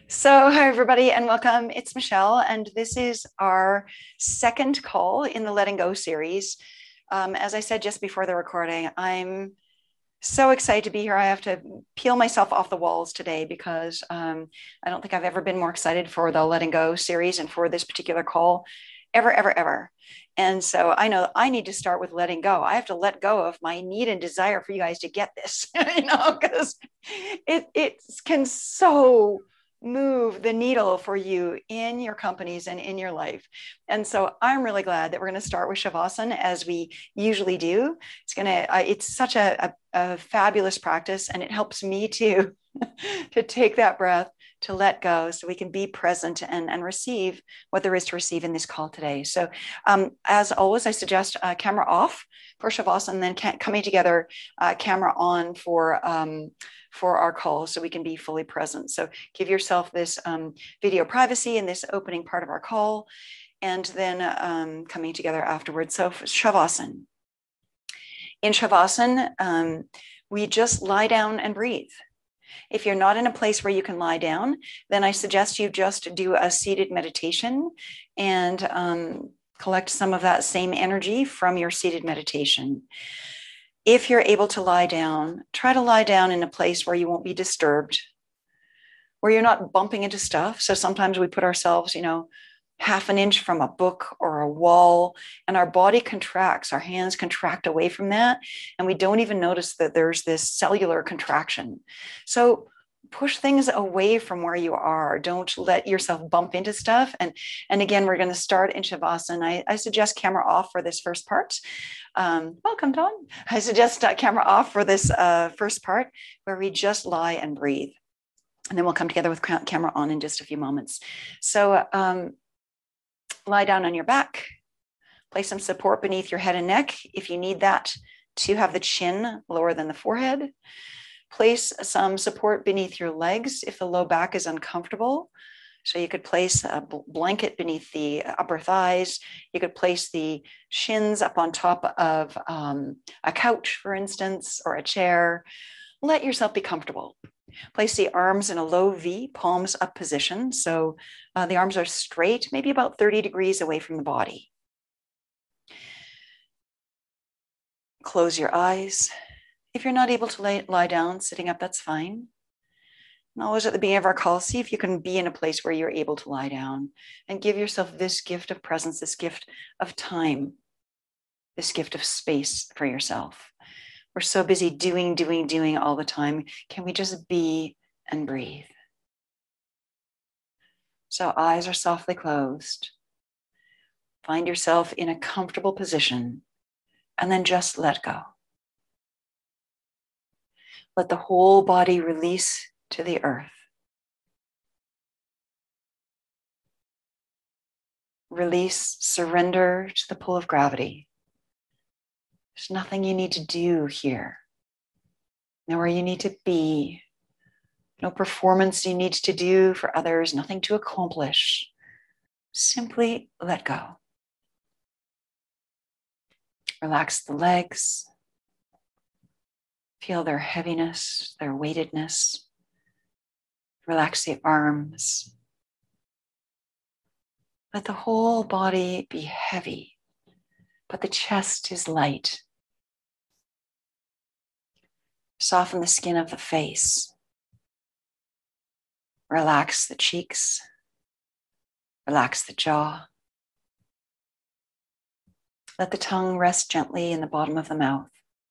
So, hi, everybody, and welcome. It's Michelle, and this is our second call in the Letting Go series. As I said just before the recording, I'm so excited to be here. I have to peel myself off the walls today because I don't think I've ever been more excited for the Letting Go series and for this particular call ever, ever, ever. And so I know I need to start with letting go. I have to let go of my need and desire for you guys to get this, because it can so move the needle for you in your companies and in your life. And so I'm really glad that we're going to start with Shavasana as we usually do. It's such a fabulous practice, and it helps me to take that breath, to let go, so we can be present and receive what there is to receive in this call today. So as always, I suggest camera off for Shavasana, and then coming together, camera on for our call, so we can be fully present. So give yourself this video privacy in this opening part of our call, and then coming together afterwards. So Shavasana. In Shavasana, we just lie down and breathe. If you're not in a place where you can lie down, then I suggest you just do a seated meditation and collect some of that same energy from your seated meditation. If you're able to lie down, try to lie down in a place where you won't be disturbed, where you're not bumping into stuff. So sometimes we put ourselves, half an inch from a book or a wall, and our body contracts, our hands contract away from that, and we don't even notice that there's this cellular contraction. So push things away from where you are. Don't let yourself bump into stuff. And again, we're going to start in Shavasana. I suggest camera off for this first part. Welcome, Don. I suggest camera off for this first part, where we just lie and breathe. And then we'll come together with camera on in just a few moments. So lie down on your back, place some support beneath your head and neck if you need that to have the chin lower than the forehead. Place some support beneath your legs if the low back is uncomfortable. So you could place a blanket beneath the upper thighs. You could place the shins up on top of a couch, for instance, or a chair. Let yourself be comfortable. Place the arms in a low V, palms up position. So the arms are straight, maybe about 30 degrees away from the body. Close your eyes. If you're not able to lie down, sitting up, that's fine. And always at the beginning of our call, see if you can be in a place where you're able to lie down and give yourself this gift of presence, this gift of time, this gift of space for yourself. We're so busy doing all the time. Can we just be and breathe? So eyes are softly closed. Find yourself in a comfortable position, and then just let go. Let the whole body release to the earth. Release, surrender to the pull of gravity. There's nothing you need to do here. Nowhere you need to be. No performance you need to do for others, nothing to accomplish. Simply let go. Relax the legs. Feel their heaviness, their weightedness. Relax the arms. Let the whole body be heavy, but the chest is light. Soften the skin of the face. Relax the cheeks. Relax the jaw. Let the tongue rest gently in the bottom of the mouth.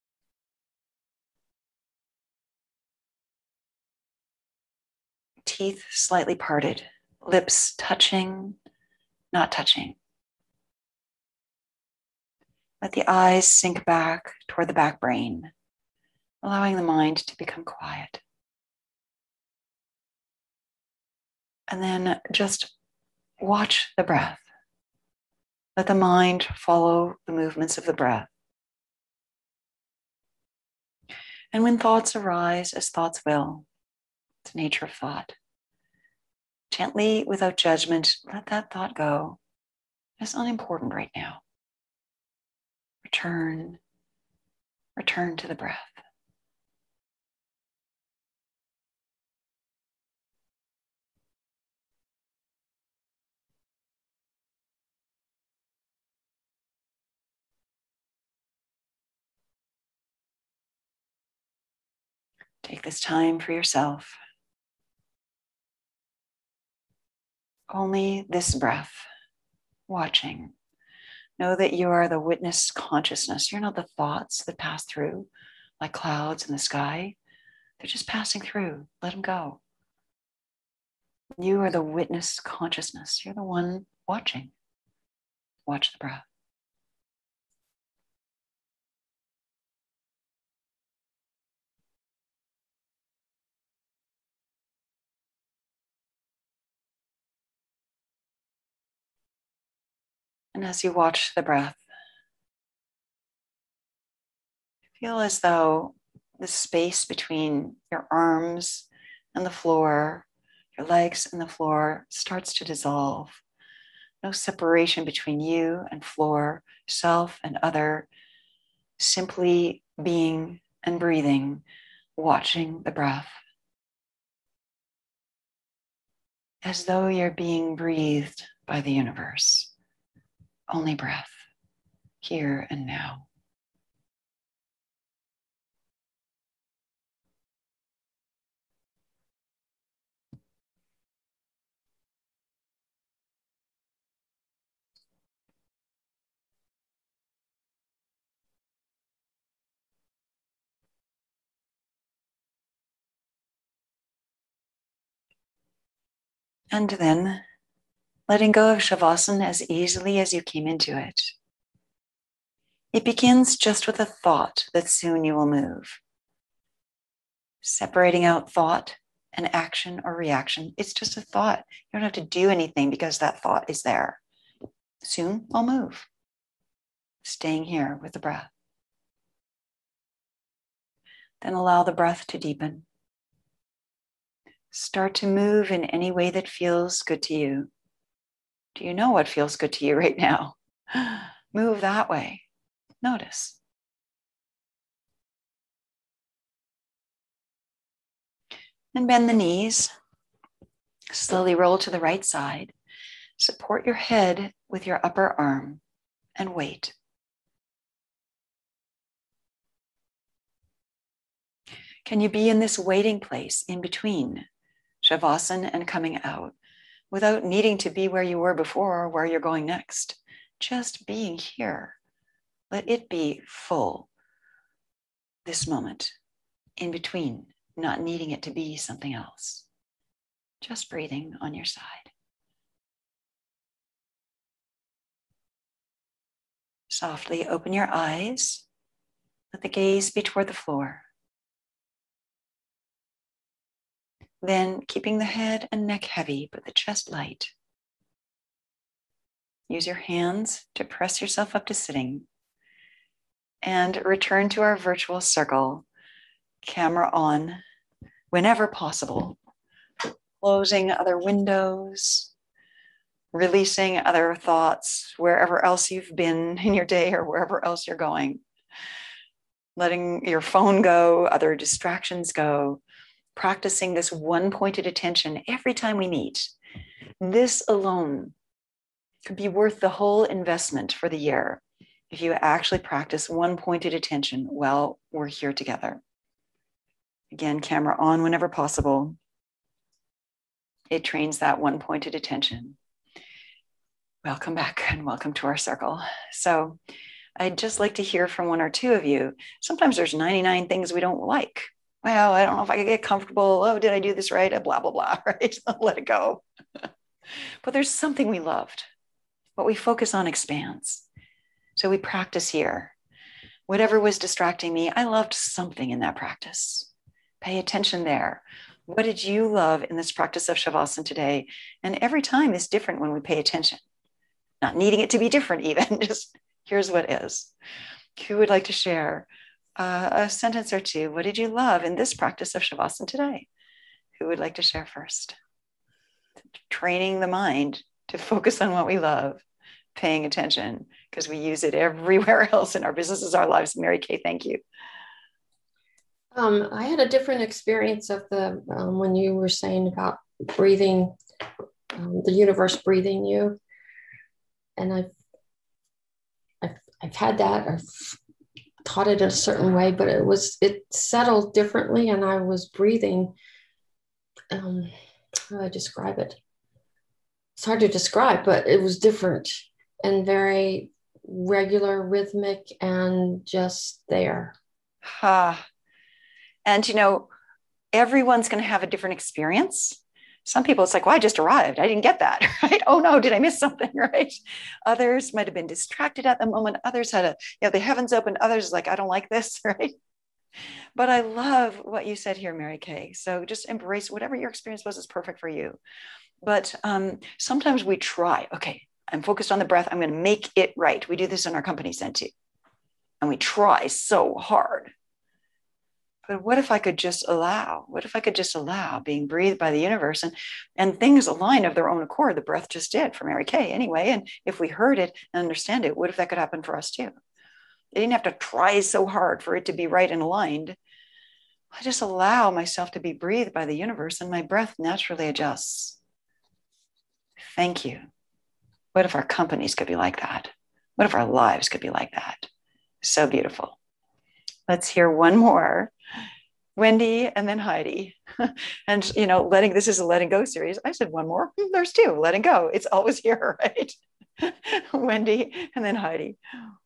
Teeth slightly parted. Lips touching, not touching. Let the eyes sink back toward the back brain, allowing the mind to become quiet. And then just watch the breath. Let the mind follow the movements of the breath. And when thoughts arise, as thoughts will, it's the nature of thought, gently, without judgment, let that thought go. It's unimportant right now. Return to the breath. Take this time for yourself. Only this breath, watching. Know that you are the witness consciousness. You're not the thoughts that pass through like clouds in the sky. They're just passing through. Let them go. You are the witness consciousness. You're the one watching. Watch the breath. And as you watch the breath, feel as though the space between your arms and the floor, your legs and the floor starts to dissolve. No separation between you and floor, self and other, simply being and breathing, watching the breath. As though you're being breathed by the universe. Only breath, here and now. And then letting go of Shavasana as easily as you came into it. It begins just with a thought that soon you will move. Separating out thought and action or reaction, it's just a thought. You don't have to do anything because that thought is there. Soon I'll move. Staying here with the breath. Then allow the breath to deepen. Start to move in any way that feels good to you. Do you know what feels good to you right now? Move that way. Notice. And bend the knees. Slowly roll to the right side. Support your head with your upper arm and wait. Can you be in this waiting place in between Shavasana and coming out without needing to be where you were before or where you're going next? Just being here. Let it be full this moment in between, not needing it to be something else. Just breathing on your side. Softly open your eyes. Let the gaze be toward the floor. Then keeping the head and neck heavy, but the chest light. Use your hands to press yourself up to sitting. And return to our virtual circle. Camera on whenever possible. Closing other windows. Releasing other thoughts wherever else you've been in your day or wherever else you're going. Letting your phone go, other distractions go. Practicing this one-pointed attention every time we meet. This alone could be worth the whole investment for the year if you actually practice one-pointed attention while we're here together. Again, camera on whenever possible. It trains that one-pointed attention. Welcome back and welcome to our circle. So I'd just like to hear from one or two of you. Sometimes there's 99 things we don't like. Well, I don't know if I could get comfortable. Oh, did I do this right? Blah, blah, blah, right? Let it go. But there's something we loved. What we focus on expands. So we practice here. Whatever was distracting me, I loved something in that practice. Pay attention there. What did you love in this practice of Shavasana today? And every time is different when we pay attention. Not needing it to be different even, just here's what is. Who would like to share a sentence or two? What did you love in this practice of Shavasana today? Who would like to share first? Training the mind to focus on what we love, paying attention, because we use it everywhere else in our businesses, our lives. Mary Kay, thank you. I had a different experience of the when you were saying about breathing, the universe breathing you, and I've had that. taught it a certain way, but it settled differently, and I was breathing. How do I describe it? It's hard to describe, but it was different and very regular, rhythmic, and just there. Ah, and everyone's going to have a different experience. Some people, it's like, well, I just arrived. I didn't get that, right? Oh no, did I miss something, right? Others might have been distracted at the moment. Others had the heavens open. Others like, I don't like this, right? But I love what you said here, Mary Kay. So just embrace whatever your experience was is perfect for you. But sometimes we try, okay, I'm focused on the breath. I'm going to make it right. We do this in our company, Senti. And we try so hard. But what if I could just allow? What if I could just allow being breathed by the universe and things align of their own accord? The breath just did for Mary Kay anyway. And if we heard it and understand it, what if that could happen for us too? I didn't have to try so hard for it to be right and aligned. I just allow myself to be breathed by the universe and my breath naturally adjusts. Thank you. What if our companies could be like that? What if our lives could be like that? So beautiful. Let's hear one more. Wendy and then Heidi. And, this is a letting go series. I said one more. There's two, letting go. It's always here, right? Wendy and then Heidi.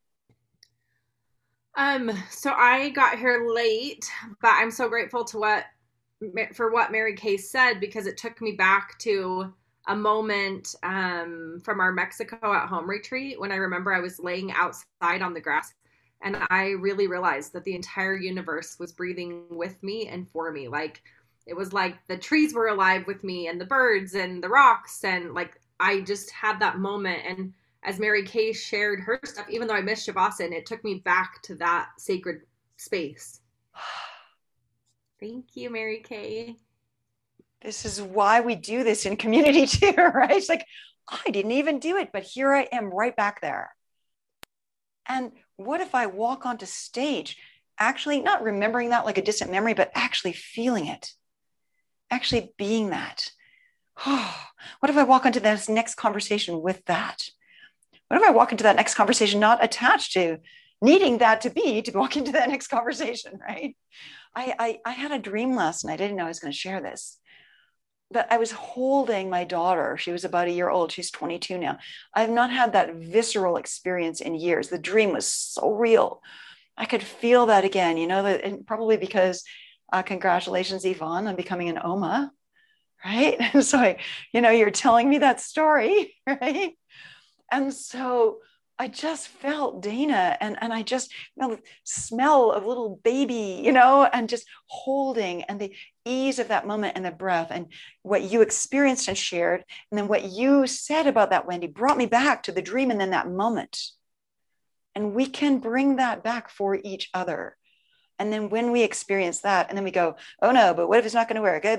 So I got here late, but I'm so grateful for what Mary Kay said, because it took me back to a moment from our Mexico at home retreat when I remember I was laying outside on the grass, and I really realized that the entire universe was breathing with me and for me. Like, it was like the trees were alive with me and the birds and the rocks. And like, I just had that moment. And as Mary Kay shared her stuff, even though I missed Shavasana, it took me back to that sacred space. Thank you, Mary Kay. This is why we do this in community too, right? It's like, I didn't even do it, but here I am right back there. And what if I walk onto stage, actually not remembering that like a distant memory, but actually feeling it, actually being that? What if I walk into this next conversation with that? What if I walk into that next conversation not attached to needing that to walk into that next conversation, right? I had a dream last night. I didn't know I was going to share this. But I was holding my daughter. She was about a year old. She's 22 now. I've not had that visceral experience in years. The dream was so real. I could feel that again, and probably because congratulations, Yvonne, on becoming an OMA, right? And so, you're telling me that story, right? And so I just felt Dana and I just smell of little baby, and just holding and the ease of that moment and the breath and what you experienced and shared. And then what you said about that, Wendy, brought me back to the dream and then that moment. And we can bring that back for each other. And then when we experience that, and then we go, oh no, but what if it's not going to work?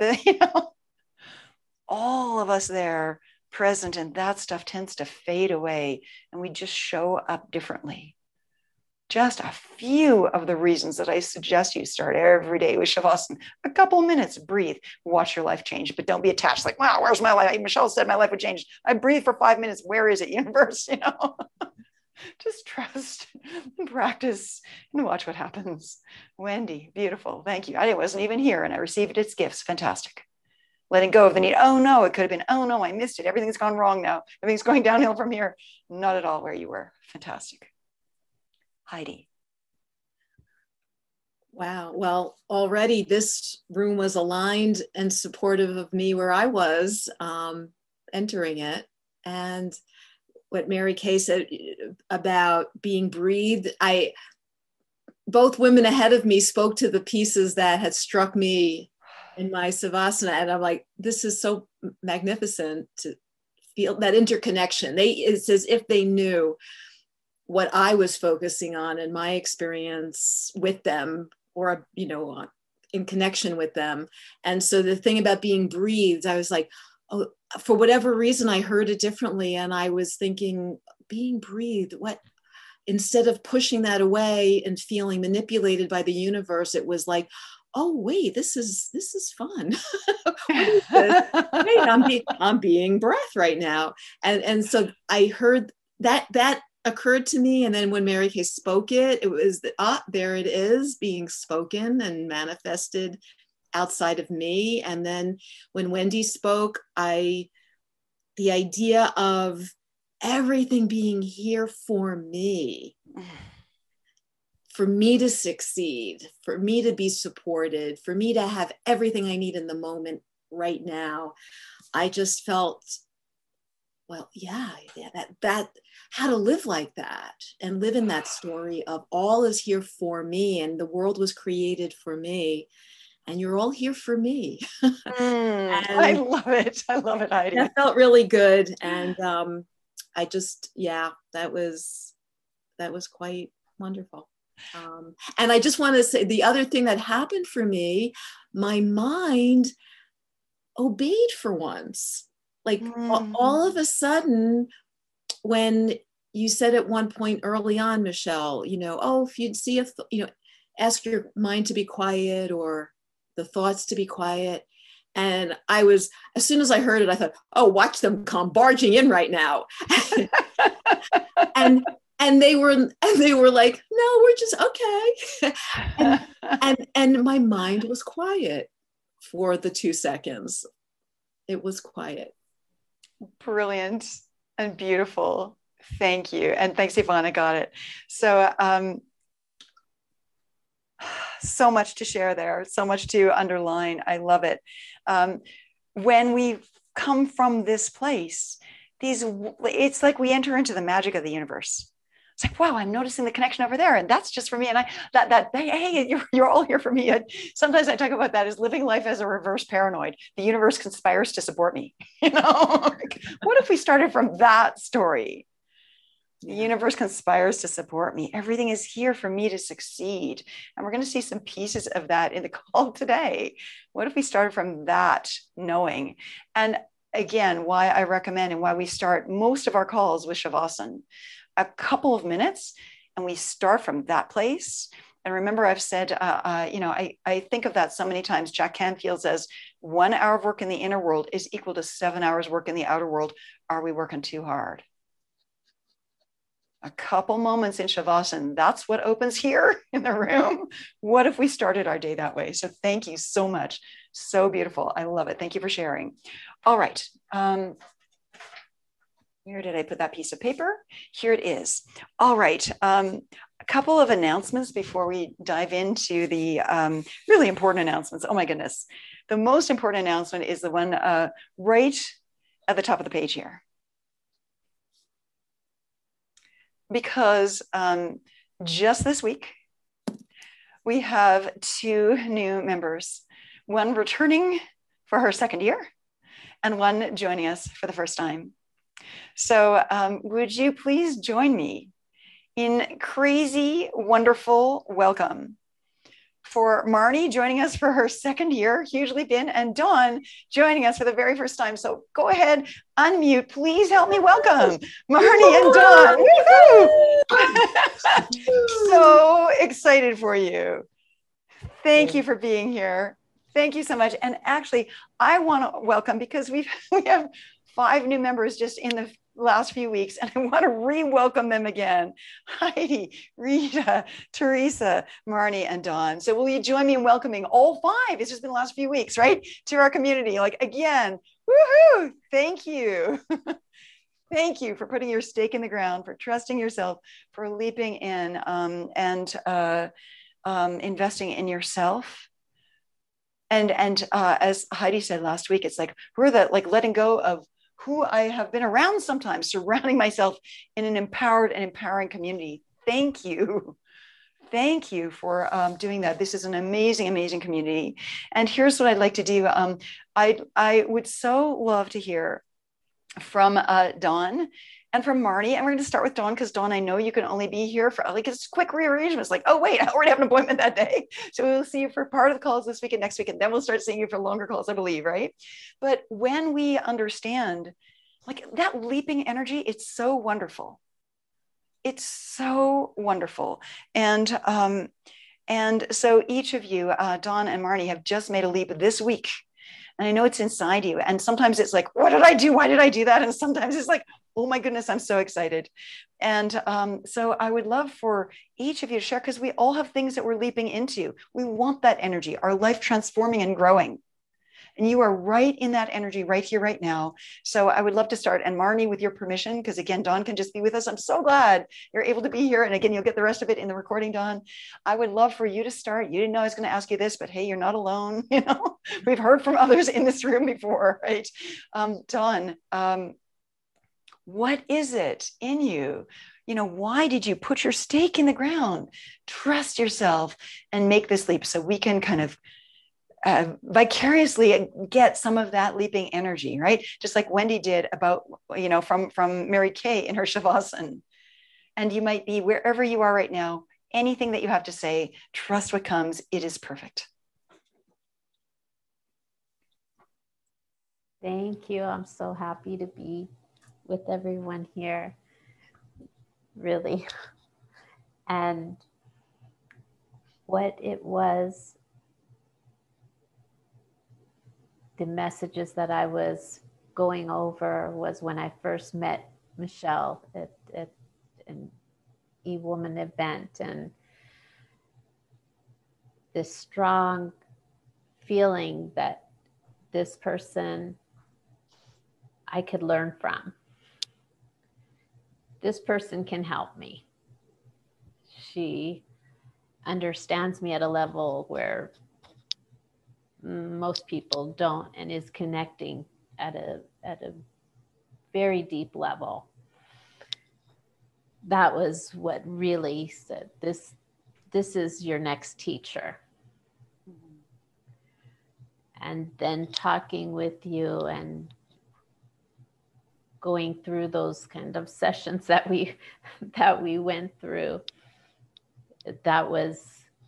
All of us there present, and that stuff tends to fade away and we just show up differently. Just a few of the reasons that I suggest you start every day with Shavasana. A couple minutes, breathe, watch your life change, but don't be attached like, wow, where's my life? Michelle said my life would change. I breathe for 5 minutes. Where is it, universe? Just trust and practice and watch what happens. Wendy, beautiful. Thank you. I wasn't even here and I received its gifts. Fantastic. Letting go of the need. Oh no, it could have been, oh no, I missed it. Everything's gone wrong now. Everything's going downhill from here. Not at all where you were. Fantastic. Heidi. Wow. Well, already this room was aligned and supportive of me where I was entering it. And what Mary Kay said about being breathed, both women ahead of me spoke to the pieces that had struck me in my Savasana. And I'm like, this is so magnificent to feel that interconnection. It's as if they knew what I was focusing on in my experience with them, or, in connection with them. And so the thing about being breathed, I was like, oh, for whatever reason, I heard it differently. And I was thinking, being breathed, instead of pushing that away and feeling manipulated by the universe, it was like, oh wait, this is fun. What is this? Wait, I'm being breath right now. And so I heard that occurred to me. And then when Mary Kay spoke it, it was, there it is being spoken and manifested outside of me. And then when Wendy spoke, the idea of everything being here for me to succeed, for me to be supported, for me to have everything I need in the moment right now. I just felt, well, that how to live like that and live in that story of all is here for me and the world was created for me and you're all here for me. I love it. I love it, Heidi. That felt really good. And I just, that was quite wonderful. And I just want to say the other thing that happened for me, my mind obeyed for once. Like all of a sudden, when you said at one point early on, Michelle, if you'd see ask your mind to be quiet or the thoughts to be quiet. And as soon as I heard it, I thought, oh, watch them come barging in right now. and they were like, no, we're just okay. and my mind was quiet for the 2 seconds. It was quiet. Brilliant and beautiful. Thank you. And thanks, Yvonne. I got it. So, so much to share there, so much to underline. I love it. When we come from this place, it's like we enter into the magic of the universe. It's like, wow, I'm noticing the connection over there. And that's just for me. And hey, you're all here for me. Sometimes I talk about that as living life as a reverse paranoid. The universe conspires to support me. What if we started from that story? The universe conspires to support me. Everything is here for me to succeed. And we're going to see some pieces of that in the call today. What if we started from that knowing? And again, why I recommend and why we start most of our calls with Shavasana, a couple of minutes, and we start from that place. And remember, I've said, I think of that so many times. Jack Canfield says 1 hour of work in the inner world is equal to 7 hours work in the outer world. Are we working too hard? A couple moments in Shavasana, that's what opens here in the room. What if we started our day that way? So thank you so much. So beautiful. I love it. Thank you for sharing. All right. Where did I put that piece of paper? Here it is. All right. A couple of announcements before we dive into the really important announcements. Oh my goodness. The most important announcement is the one right at the top of the page here. Because just this week, we have 2 new members, one returning for her second year and one joining us for the first time. So would you please join me in crazy, wonderful welcome for Marnie joining us for her second year, hugely been, and Dawn joining us for the very first time. So go ahead, unmute. Please help me welcome Marnie and Dawn. So excited for you. Thank you for being here. Thank you so much. And actually, I want to welcome, because we have 5 new members just in the last few weeks, and I want to re-welcome them again. Heidi, Rita, Teresa, Marnie, and Dawn. So will you join me in welcoming all 5? It's just been the last few weeks, right? To our community. Like, again, woohoo! Thank you. Thank you for putting your stake in the ground, for trusting yourself, for leaping in and investing in yourself. And as Heidi said last week, it's like we're letting go of who I have been around sometimes, surrounding myself in an empowered and empowering community. Thank you. Thank you for doing that. This is an amazing, amazing community. And here's what I'd like to do. I would so love to hear from Dawn and from Marnie. And we're going to start with Dawn, because Dawn, I know you can only be here for it's quick rearrangement. It's like, oh, wait, I already have an appointment that day. So we'll see you for part of the calls this week and next week. And then we'll start seeing you for longer calls, I believe, right? But when we understand like that leaping energy, it's so wonderful. It's so wonderful. And so each of you, Dawn and Marnie, have just made a leap this week. And I know it's inside you. And sometimes it's like, what did I do? Why did I do that? And sometimes it's like, Oh my goodness, I'm so excited. And so I would love for each of you to share, because we all have things that we're leaping into. We want that energy, our life transforming and growing. And you are right in that energy right here, right now. So I would love to start. And Marnie, with your permission, because again, Dawn can just be with us. I'm so glad you're able to be here. And again, you'll get the rest of it in the recording, Dawn. I would love for you to start. You didn't know I was going to ask you this, but hey, you're not alone. You know, we've heard from others in this room before, right? Dawn, what is it in you? You know, why did you put your stake in the ground? Trust yourself and make this leap so we can kind of vicariously get some of that leaping energy, right? Just like Wendy did about, you know, from Mary Kay in her Shavasana. And you might be wherever you are right now, anything that you have to say, trust what comes. It is perfect. Thank you. I'm so happy to be with everyone here, really. And what it was, the messages that I was going over was when I first met Michelle at an E-Woman event, and this strong feeling that this person I could learn from. This person can help me. She understands me at a level where most people don't, and is connecting at a very deep level. That was what really said, this is your next teacher. And then talking with you and going through those kind of sessions that we went through, that was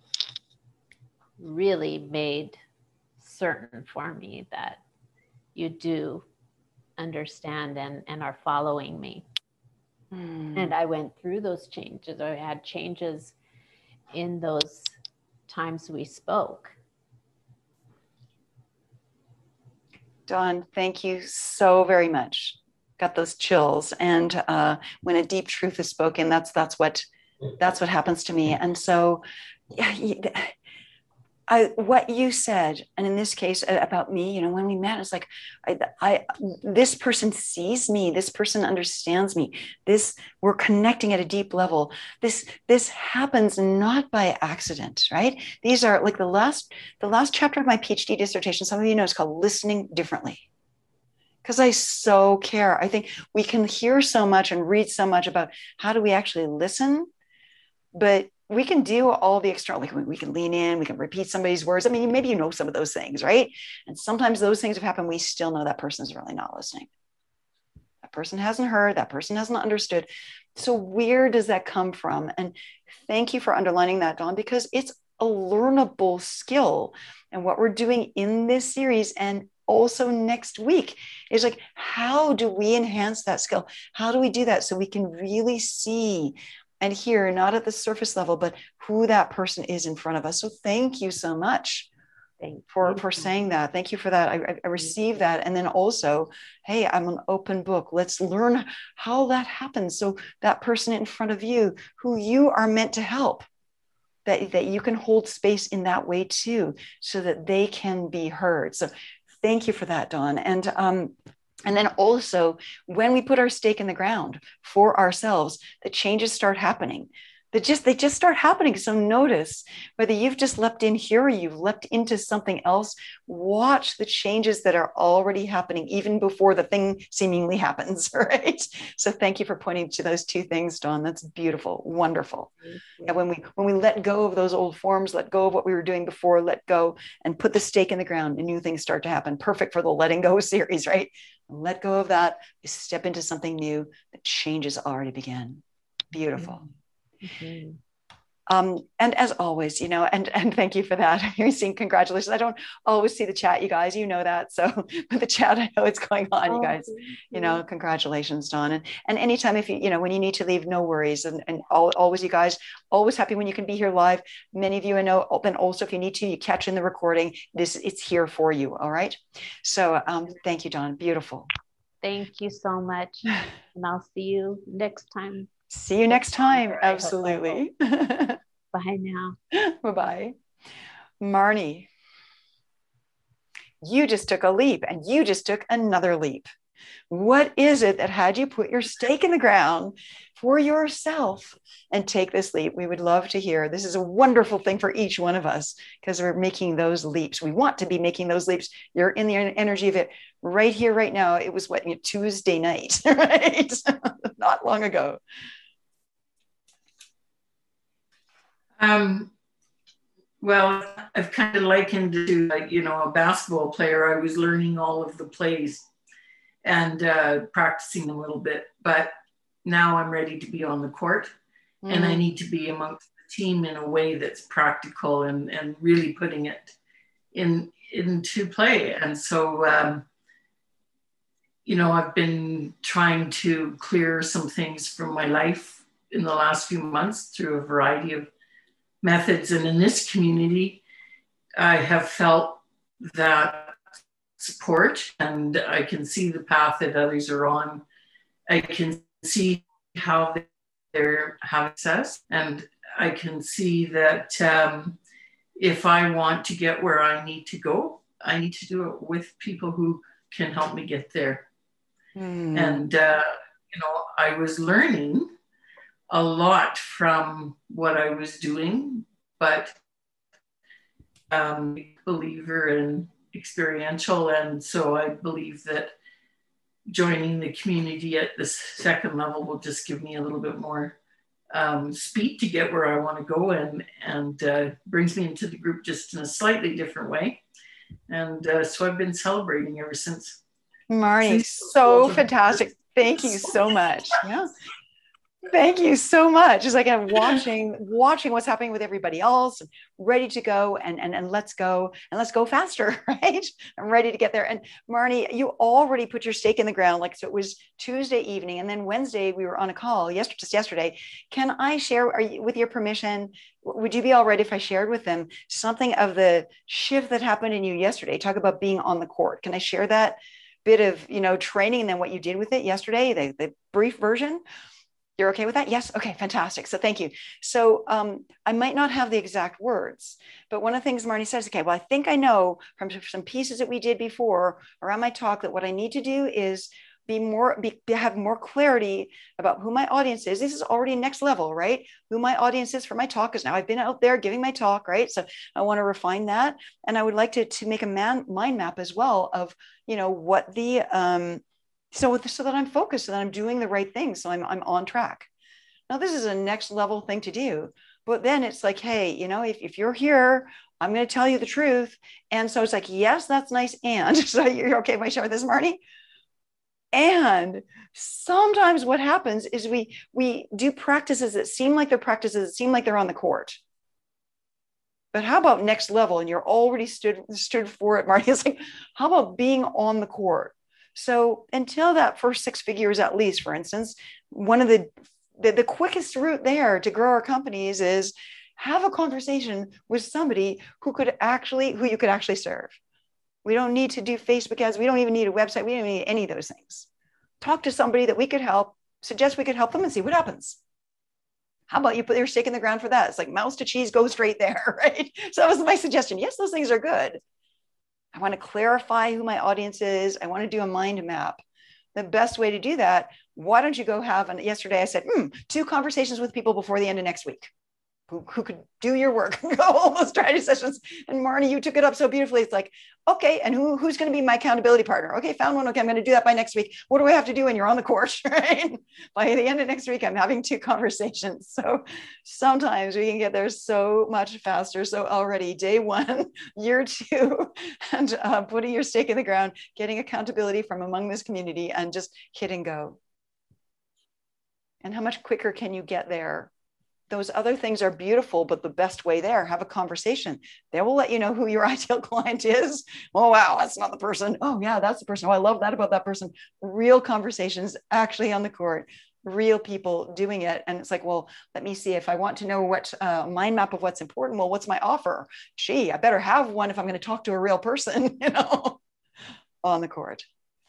really made certain for me that you do understand and are following me. And I went through those changes. I had changes in those times we spoke. Dawn, thank you so very much. Got those chills. And when a deep truth is spoken, that's what happens to me. And so what you said, and in this case about me, you know, when we met, it's like, this person sees me, this person understands me, we're connecting at a deep level. This happens not by accident, right? These are like the last chapter of my PhD dissertation. Some of you know it's called Listening Differently. Because I so care. I think we can hear so much and read so much about how do we actually listen, but we can do all the external, like we can lean in, we can repeat somebody's words. I mean, maybe you know some of those things, right? And sometimes those things have happened. We still know that person is really not listening. That person hasn't heard, that person hasn't understood. So where does that come from? And thank you for underlining that, Dawn, because it's a learnable skill. And what we're doing in this series and also next week is like, how do we enhance that skill? How do we do that so we can really see and hear, not at the surface level, but who that person is in front of us? So thank you so much for saying that. Thank you for that. I received that. And then also, hey, I'm an open book. Let's learn how that happens. So that person in front of you, who you are meant to help, that you can hold space in that way too, so that they can be heard. So thank you for that, Dawn. And then also, when we put our stake in the ground for ourselves, the changes start happening. They just start happening. So notice whether you've just leapt in here or you've leapt into something else. Watch the changes that are already happening even before the thing seemingly happens, right? So thank you for pointing to those two things, Dawn. That's beautiful, wonderful. And when we let go of those old forms, let go of what we were doing before, let go and put the stake in the ground, and new things start to happen. Perfect for the Letting Go series, right? Let go of that. You step into something new. The changes already began. Beautiful. Mm-hmm. And as always, you know, and thank you for that. You're seeing congratulations. I don't always see the chat, you guys, you know that. So but the chat, I know it's going on, you guys, you know, congratulations, Dawn. And anytime if you know, when you need to leave, no worries. And always, you guys, always happy when you can be here live. Many of you I know, then also if you need to, you catch in the recording, it's here for you. All right. So thank you, Dawn. Beautiful. Thank you so much. And I'll see you next time. See you next time. I Absolutely. Bye now. Bye-bye. Marnie, you just took a leap and you just took another leap. What is it that had you put your stake in the ground for yourself and take this leap? We would love to hear. This is a wonderful thing for each one of us because we're making those leaps. We want to be making those leaps. You're in the energy of it right here, right now. It was what, Tuesday night, right? Not long ago. Well, I've kind of likened it to, a basketball player. I was learning all of the plays and practicing them a little bit, but now I'm ready to be on the court and I need to be amongst the team in a way that's practical and really putting it into play. And so, I've been trying to clear some things from my life in the last few months through a variety of methods. And in this community, I have felt that support and I can see the path that others are on. I can see how they're having success, and I can see that if I want to get where I need to go, I need to do it with people who can help me get there. And, I was learning a lot from what I was doing, but believer in experiential. And so I believe that joining the community at the second level will just give me a little bit more speed to get where I want to go and brings me into the group just in a slightly different way. And so I've been celebrating ever since. Marnie, so fantastic. Thank you so much. Yeah. Thank you so much. It's like I'm watching what's happening with everybody else, ready to go and let's go faster, right? I'm ready to get there. And Marnie, you already put your stake in the ground. So it was Tuesday evening, and then Wednesday we were on a call yesterday. Can I share, with your permission, would you be all right if I shared with them something of the shift that happened in you yesterday? Talk about being on the court. Can I share that bit of, training and then what you did with it yesterday, the brief version? You're okay with that? Yes. Okay, fantastic. So thank you. So I might not have the exact words, but one of the things Marnie says, okay, well, I think I know from some pieces that we did before around my talk that what I need to do is have more clarity about who my audience is. This is already next level, right? Who my audience is for my talk, because now I've been out there giving my talk, right? So I want to refine that. And I would like to make a mind map as well of, what the, so that I'm focused, so that I'm doing the right thing. So I'm on track. Now, this is a next level thing to do, but then it's like, hey, if you're here, I'm going to tell you the truth. And so it's like, yes, that's nice. And so you're okay if I share this, Marnie? And sometimes what happens is we do practices that seem like they're practices that seem like they're on the court. But how about next level? And you're already stood for it, Marty. It's like, how about being on the court? So until that first 6 figures, at least, for instance, one of the quickest route there to grow our companies is have a conversation with somebody who you could actually serve. We don't need to do Facebook ads. We don't even need a website. We don't need any of those things. Talk to somebody that we could help, suggest we could help them and see what happens. How about you put your stake in the ground for that? It's like mouse to cheese, go straight there, right? So that was my suggestion. Yes, those things are good. I want to clarify who my audience is. I want to do a mind map. The best way to do that, why don't you go have, and yesterday I said, 2 conversations with people before the end of next week who could do your work, go all those strategy sessions. And Marnie, you took it up so beautifully. It's like, okay, and who's going to be my accountability partner? Okay, found one. Okay, I'm going to do that by next week. What do I have to do when you're on the course, right? By the end of next week, I'm having 2 conversations. So sometimes we can get there so much faster. So already day 1, year 2, and putting your stake in the ground, getting accountability from among this community and just hit and go. And how much quicker can you get there? Those other things are beautiful, but the best way there, have a conversation. They will let you know who your ideal client is. Oh, wow, that's not the person. Oh, yeah, that's the person. Oh, I love that about that person. Real conversations actually on the court, real people doing it. And it's like, well, let me see if I want to know what mind map of what's important. Well, what's my offer? Gee, I better have one if I'm going to talk to a real person, on the court.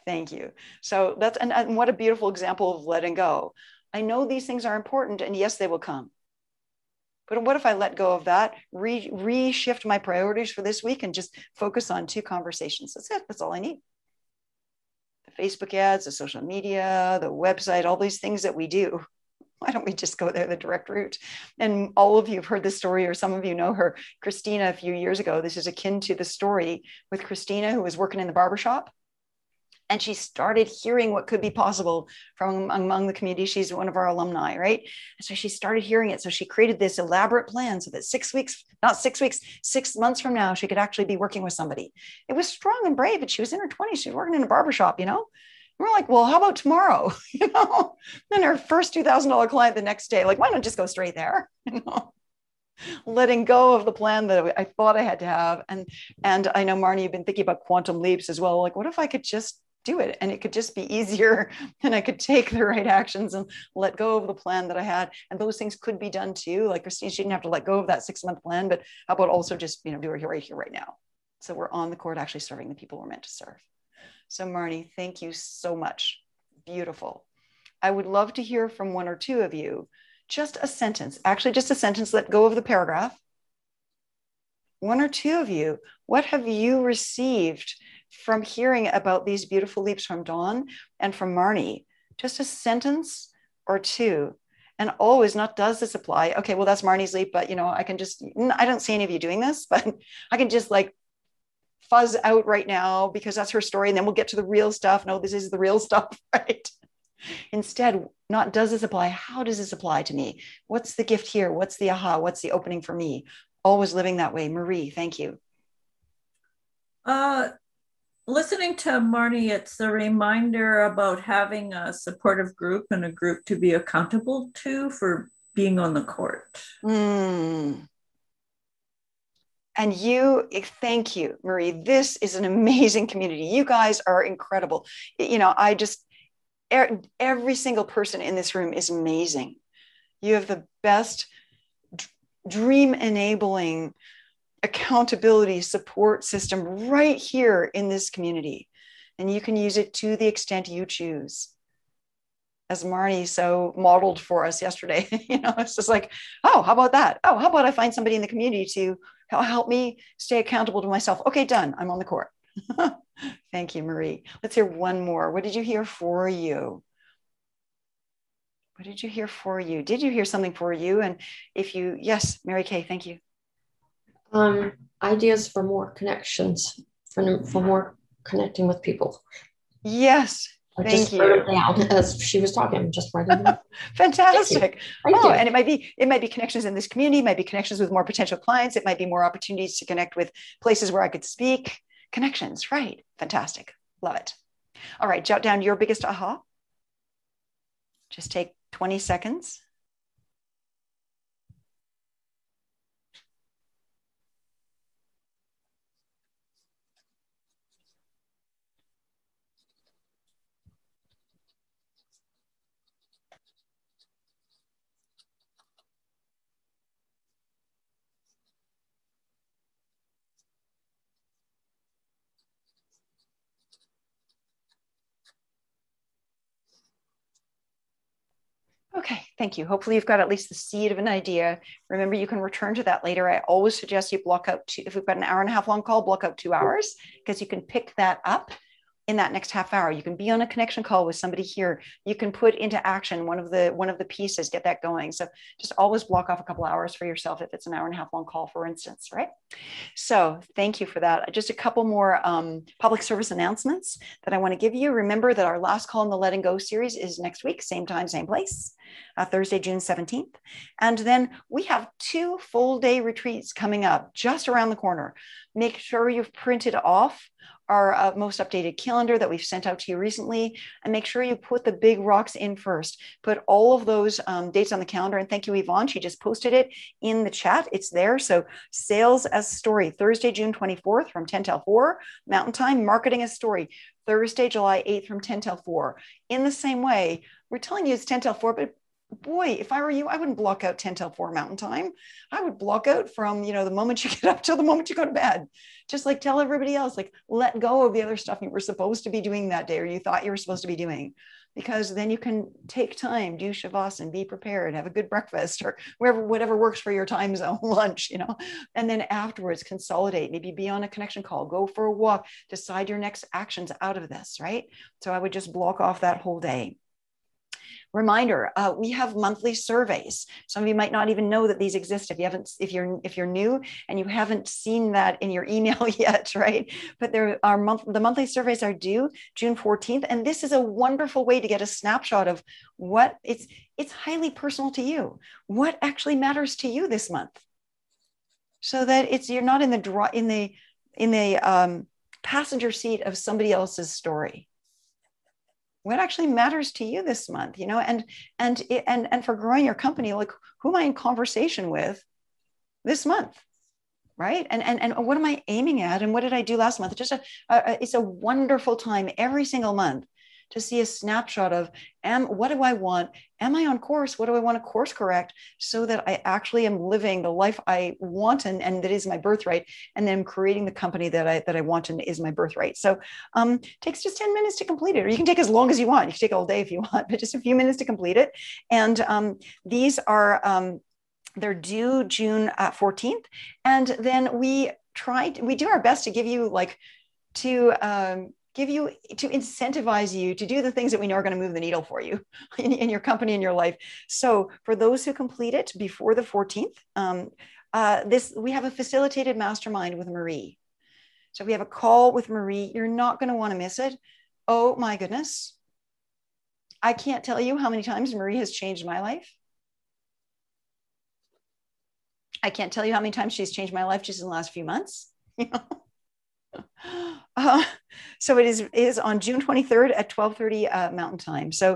Thank you. So that's, and what a beautiful example of letting go. I know these things are important, and yes, they will come. But what if I let go of that, reshift my priorities for this week and just focus on 2 conversations? That's it. That's all I need. The Facebook ads, the social media, the website, all these things that we do. Why don't we just go there the direct route? And all of you have heard this story, or some of you know her, Christina, a few years ago. This is akin to the story with Christina, who was working in the barbershop. And she started hearing what could be possible from among the community. She's one of our alumni, right? And so she started hearing it. So she created this elaborate plan so that 6 weeks, not 6 weeks, 6 months from now, she could actually be working with somebody. It was strong and brave, but she was in her 20s. She was working in a barbershop, you know? And we're like, well, how about tomorrow? You know, then her first $2,000 client the next day, like, why not just go straight there? You know? Letting go of the plan that I thought I had to have. And I know, Marnie, you've been thinking about quantum leaps as well. Like, what if I could just do it and it could just be easier and I could take the right actions and let go of the plan that I had? And those things could be done too. Like Christine, she didn't have to let go of that 6-month plan, but how about also just, do it right here, right now. So we're on the court actually serving the people we're meant to serve. So Marnie, thank you so much. Beautiful. I would love to hear from 1 or 2 of you. Just a sentence, actually just a sentence, let go of the paragraph. 1 or 2 of you, what have you received from hearing about these beautiful leaps from Dawn and from Marnie? Just a sentence or 2. And always, not does this apply? Okay, well, that's Marnie's leap, but I can just, I don't see any of you doing this, but I can just like fuzz out right now because that's her story. And then we'll get to the real stuff. No, this is the real stuff, right? Instead, not does this apply? How does this apply to me? What's the gift here? What's the aha? What's the opening for me? Always living that way. Marie, thank you. Listening to Marnie, it's a reminder about having a supportive group and a group to be accountable to for being on the court. And thank you, Marie. This is an amazing community. You guys are incredible. Every single person in this room is amazing. You have the best dream enabling accountability support system right here in this community. And you can use it to the extent you choose. As Marnie so modeled for us yesterday, it's just like, oh, how about that? Oh, how about I find somebody in the community to help me stay accountable to myself? Okay, done. I'm on the court. Thank you, Marie. Let's hear one more. What did you hear for you? What did you hear for you? Did you hear something for you? And yes, Mary Kay, thank you. Ideas for more connections, for more connecting with people. Yes, thank you. Wrote them down as she was talking. Just writing them down. Fantastic. Thank you. And it might be connections in this community. It might be connections with more potential clients. It might be more opportunities to connect with places where I could speak. Connections, right? Fantastic. Love it. All right, jot down your biggest aha. Just take 20 seconds. Okay, thank you. Hopefully you've got at least the seed of an idea. Remember, you can return to that later. I always suggest you block out if we've got an 1.5 hour long call, block out 2 hours, because you can pick that up in that next half hour. You can be on a connection call with somebody here. You can put into action one of the pieces, get that going. So just always block off a couple hours for yourself if it's an 1.5 hour long call, for instance, right? So thank you for that. Just a couple more public service announcements that I want to give you. Remember that our last call in the Letting Go series is next week, same time, same place, Thursday, June 17th. And then we have 2 full day retreats coming up just around the corner. Make sure you've printed off our most updated calendar that we've sent out to you recently, and make sure you put the big rocks in first. Put all of those dates on the calendar. And thank you, Yvonne. She just posted it in the chat. It's there. So Sales as Story, Thursday, June 24th from 10 till 4 Mountain Time. Marketing as Story, Thursday, July 8th from 10 till 4. In the same way, we're telling you it's 10 till 4, but boy, if I were you, I wouldn't block out 10 till 4 mountain time. I would block out from, the moment you get up till the moment you go to bed. Just like tell everybody else, like let go of the other stuff you were supposed to be doing that day or you thought you were supposed to be doing, because then you can take time, do shavasana, be prepared, have a good breakfast or whatever works for your time zone, lunch, and then afterwards consolidate, maybe be on a connection call, go for a walk, decide your next actions out of this, right? So I would just block off that whole day. Reminder, we have monthly surveys. Some of you might not even know that these exist if you're new and you haven't seen that in your email yet, right? But the monthly surveys are due June 14th, and this is a wonderful way to get a snapshot of what it's highly personal to you. What actually matters to you this month, so that you're not in the passenger seat of somebody else's story. What actually matters to you this month, and for growing your company, like who am I in conversation with this month, right? And what am I aiming at? And what did I do last month? It's a wonderful time every single month to see a snapshot of what do I want? Am I on course? What do I want to course correct so that I actually am living the life I want and that is my birthright, and then creating the company that I want and is my birthright. So takes just 10 minutes to complete it, or you can take as long as you want. You can take all day if you want, but just a few minutes to complete it. And these are they're due June 14th, and then we do our best to give you to incentivize you to do the things that we know are going to move the needle for you in your company, in your life. So for those who complete it before the 14th, we have a facilitated mastermind with Marie. So we have a call with Marie. You're not going to want to miss it. Oh my goodness. I can't tell you how many times Marie has changed my life. I can't tell you how many times she's changed my life just in the last few months. So it is on June 23rd at 12:30 Mountain Time. So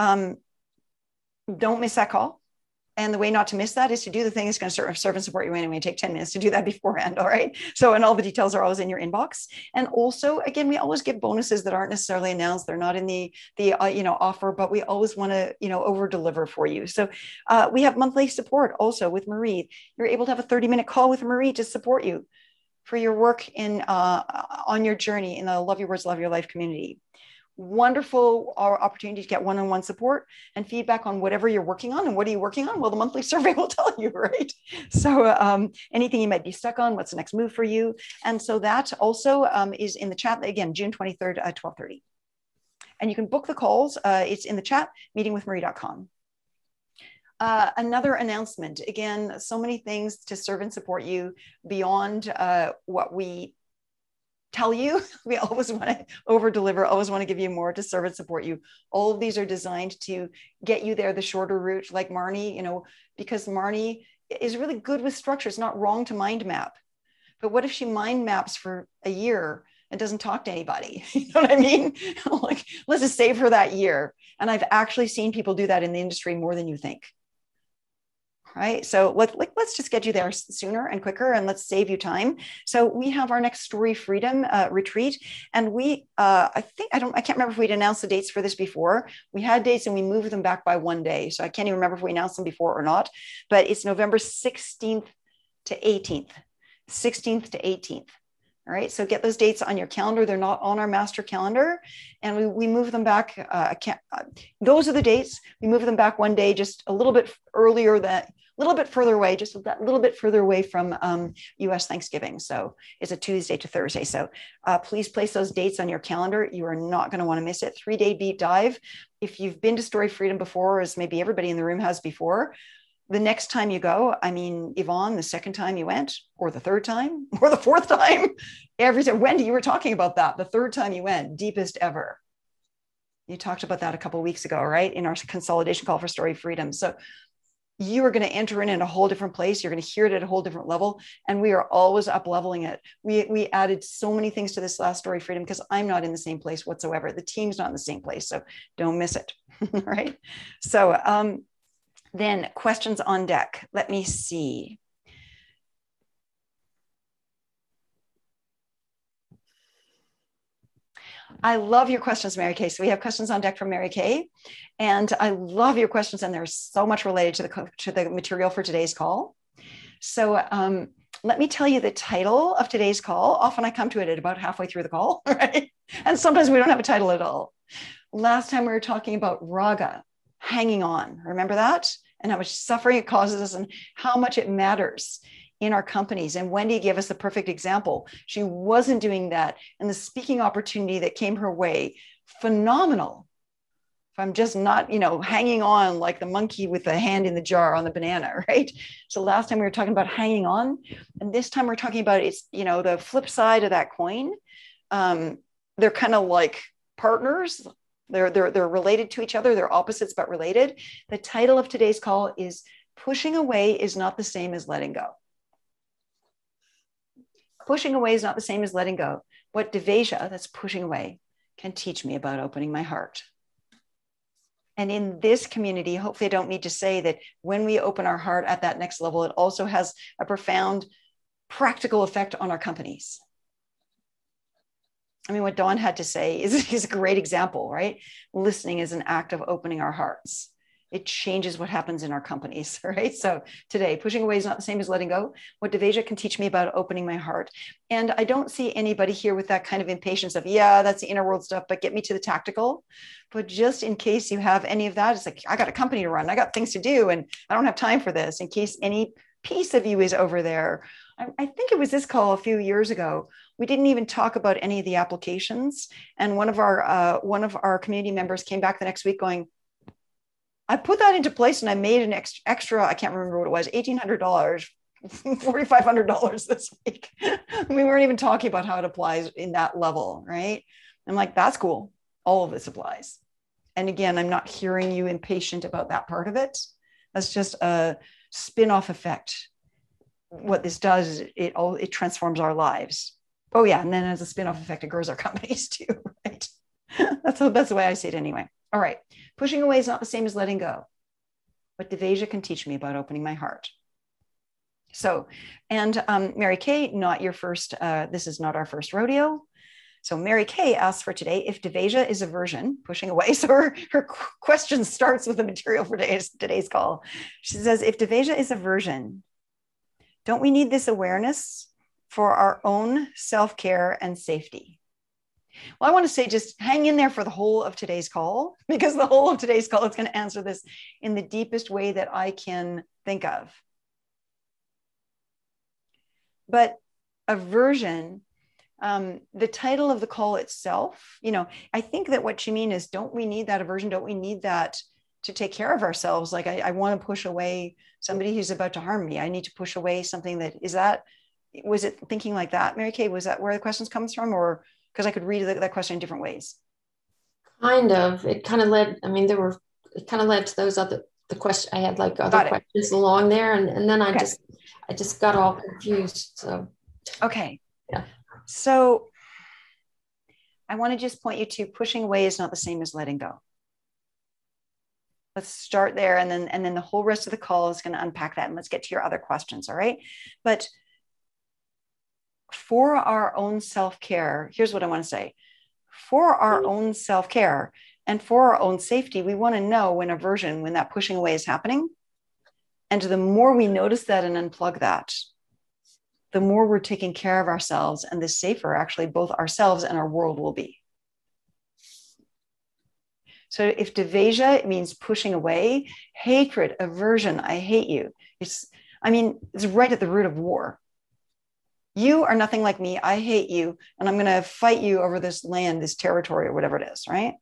don't miss that call. And the way not to miss that is to do the thing that's going to serve and support you anyway. Take 10 minutes to do that beforehand. All right. So, and all the details are always in your inbox. And also, again, we always give bonuses that aren't necessarily announced. They're not in the offer, but we always want to, over deliver for you. So we have monthly support also with Marie. You're able to have a 30-minute call with Marie to support you for your work on your journey in the Love Your Words, Love Your Life community. Wonderful opportunity to get one-on-one support and feedback on whatever you're working on. And what are you working on? Well, the monthly survey will tell you, right? So anything you might be stuck on, what's the next move for you? And so that also is in the chat, again, June 23rd at 12:30. And you can book the calls. It's in the chat, meetingwithmarie.com. Another announcement, again, so many things to serve and support you beyond what we tell you. We always want to over deliver, always want to give you more to serve and support you. All of these are designed to get you there the shorter route, like Marnie, because Marnie is really good with structure. It's not wrong to mind map. But what if she mind maps for a year and doesn't talk to anybody? You know what I mean? Like, let's just save her that year. And I've actually seen people do that in the industry more than you think. Right. So let's just get you there sooner and quicker, and let's save you time. So we have our next Story Freedom retreat, and I can't remember if we'd announced the dates for this before. We had dates and we moved them back by one day. So I can't even remember if we announced them before or not, but it's November 16th to 18th, 16th to 18th. All right. So get those dates on your calendar. They're not on our master calendar, and we move them back. Those are the dates. We move them back one day, just a little bit earlier, a little bit further away, just that little bit further away from US Thanksgiving. So it's a Tuesday to Thursday. So please place those dates on your calendar. You are not going to want to miss it. 3-day deep dive. If you've been to Story Freedom before, as maybe everybody in the room has before, the next time you go, I mean, Yvonne, the second time you went, or the third time, or the fourth time, every time. Wendy, you were talking about that. The third time you went, deepest ever. You talked about that a couple of weeks ago, right? In our consolidation call for Story Freedom. So you are going to enter in a whole different place. You're going to hear it at a whole different level. And we are always up leveling it. We added so many things to this last Story Freedom because I'm not in the same place whatsoever. The team's not in the same place. So don't miss it. Right. So, then questions on deck. Let me see. I love your questions, Mary Kay. So we have questions on deck from Mary Kay, and I love your questions, and there's so much related to the material for today's call. So let me tell you the title of today's call. Often I come to it at about halfway through the call, right? And sometimes we don't have a title at all. Last time we were talking about raga, hanging on. Remember that? And how much suffering it causes us and how much it matters in our companies. And Wendy gave us the perfect example. She wasn't doing that. And the speaking opportunity that came her way, phenomenal. If I'm just not, hanging on like the monkey with the hand in the jar on the banana, right? So last time we were talking about hanging on. And this time we're talking about it's, the flip side of that coin. They're kind of like partners. They're related to each other. They're opposites, but related. The title of today's call is Pushing Away is Not the Same as Letting Go. Pushing away is not the same as letting go. What Devasia, that's pushing away, can teach me about opening my heart. And in this community, hopefully I don't need to say that when we open our heart at that next level, it also has a profound practical effect on our companies. I mean, what Dawn had to say is a great example, right? Listening is an act of opening our hearts. It changes what happens in our companies, right? So today, pushing away is not the same as letting go. What Devasia can teach me about opening my heart. And I don't see anybody here with that kind of impatience of, yeah, that's the inner world stuff, but get me to the tactical. But just in case you have any of that, it's like, I got a company to run. I got things to do, and I don't have time for this. In case any piece of you is over there. I think it was this call a few years ago. We didn't even talk about any of the applications. And one of our community members came back the next week going, I put that into place and I made an extra, I can't remember what it was, $1,800, $4,500 this week. We weren't even talking about how it applies in that level, right? I'm like, that's cool. All of this applies. And again, I'm not hearing you impatient about that part of it. That's just a spin-off effect. What this does is it transforms our lives. Oh yeah, and then as a spin-off effect, it grows our companies too, right? That's the way I see it anyway. All right, pushing away is not the same as letting go. What Devasia can teach me about opening my heart. So, and Mary Kay, not your first, this is not our first rodeo. So Mary Kay asks for today, if Devasia is aversion, pushing away. So her question starts with the material for today's call. She says, if Devasia is aversion, don't we need this awareness for our own self-care and safety? Well, I want to say just hang in there for the whole of today's call, because the whole of today's call is going to answer this in the deepest way that I can think of. But aversion, the title of the call itself, I think that what you mean is, don't we need that aversion? Don't we need that to take care of ourselves? Like I want to push away somebody who's about to harm me. I need to push away something was it thinking like that, Mary Kay? Was that where the questions comes from? Or because I could read that question in different ways. Kind of. It kind of led, it kind of led to those the question. I had like other questions along there. And then I just got all confused. So. Okay. Yeah. So I want to just point you to pushing away is not the same as letting go. Let's start there. And then the whole rest of the call is going to unpack that. And let's get to your other questions. All right. But for our own self-care, here's what I want to say. For our own self-care and for our own safety, we want to know when that pushing away is happening. And the more we notice that and unplug that, the more we're taking care of ourselves, and the safer actually both ourselves and our world will be. So if Devasia means pushing away, hatred, aversion, I hate you. It's right at the root of war. You are nothing like me. I hate you. And I'm going to fight you over this land, this territory, or whatever it is, right?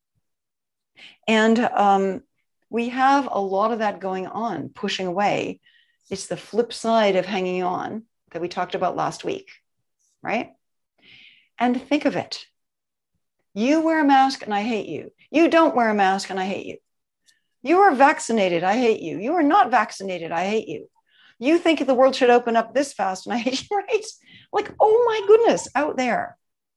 And we have a lot of that going on, pushing away. It's the flip side of hanging on that we talked about last week, right? And think of it. You wear a mask and I hate you. You don't wear a mask and I hate you. You are vaccinated. I hate you. You are not vaccinated. I hate you. You think the world should open up this fast and I hate you, right? Like, oh my goodness, out there.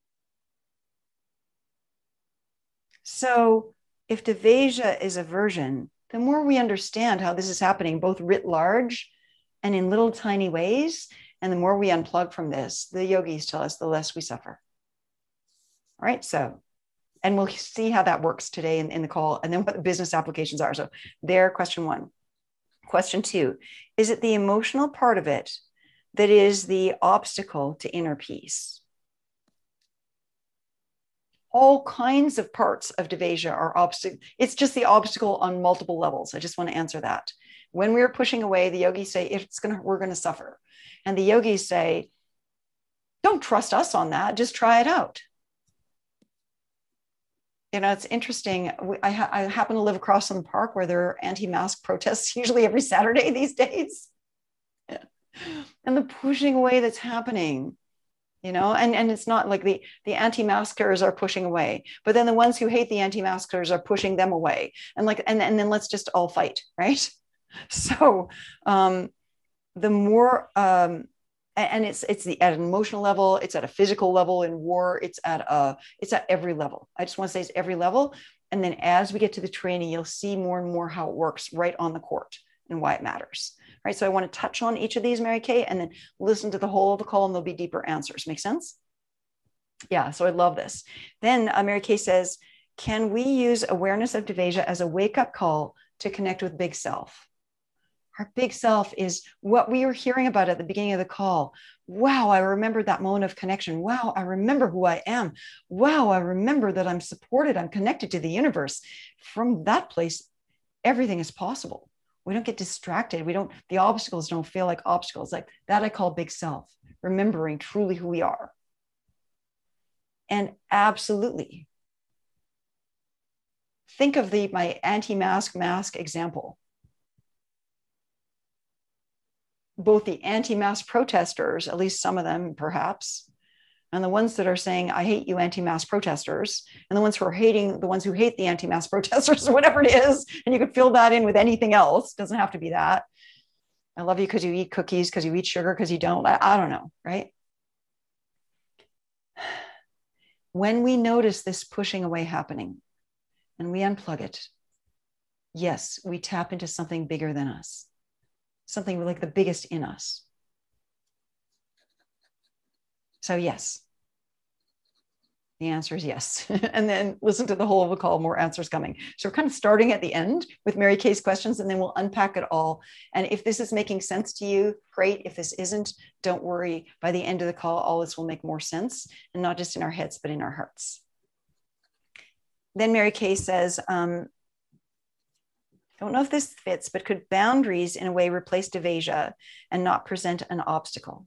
So if Devasia is aversion, the more we understand how this is happening, both writ large and in little tiny ways, and the more we unplug from this, the yogis tell us, the less we suffer. All right, so And we'll see how that works today in the call, and then what the business applications are. So there, question 1. Question 2, is it the emotional part of it that is the obstacle to inner peace? All kinds of parts of Devesha are obstacle. It's just the obstacle on multiple levels. I just want to answer that. When we're pushing away, the yogis say, we're going to suffer. And the yogis say, don't trust us on that. Just try it out. You know, it's interesting. I happen to live across from the park where there are anti-mask protests, usually every Saturday these days. Yeah. And the pushing away that's happening, you know, and it's not like the anti-maskers are pushing away, but then the ones who hate the anti-maskers are pushing them away. And then let's just all fight, right? So the more, and it's at an emotional level, it's at a physical level in war, it's at every level. I just want to say it's every level. And then as we get to the training, you'll see more and more how it works right on the court and why it matters. Right. So I want to touch on each of these, Mary Kay, and then listen to the whole of the call, and there'll be deeper answers. Make sense? Yeah. So I love this. Then Mary Kay says, can we use awareness of Devesha as a wake-up call to connect with big self? Our big self is what we were hearing about at the beginning of the call. Wow, I remember that moment of connection. Wow, I remember who I am. Wow, I remember that I'm supported. I'm connected to the universe. From that place, everything is possible. We don't get distracted. The obstacles don't feel like obstacles. Like that I call big self, remembering truly who we are. And absolutely, think of my anti-mask mask example. Both the anti-mask protesters, at least some of them perhaps, and the ones that are saying, I hate you anti-mask protesters, and the ones who are hating the ones who hate the anti-mask protesters, or whatever it is, and you could fill that in with anything else. It doesn't have to be that. I love you because you eat cookies, because you eat sugar, because you don't. I don't know, right? When we notice this pushing away happening and we unplug it, yes, we tap into something bigger than us, something like the biggest in us. So yes, the answer is yes. And then listen to the whole of the call, more answers coming. So we're kind of starting at the end with Mary Kay's questions, and then we'll unpack it all. And if this is making sense to you, great. If this isn't, don't worry. By the end of the call, all this will make more sense, and not just in our heads, but in our hearts. Then Mary Kay says, don't know if this fits, but could boundaries in a way replace Devesha and not present an obstacle?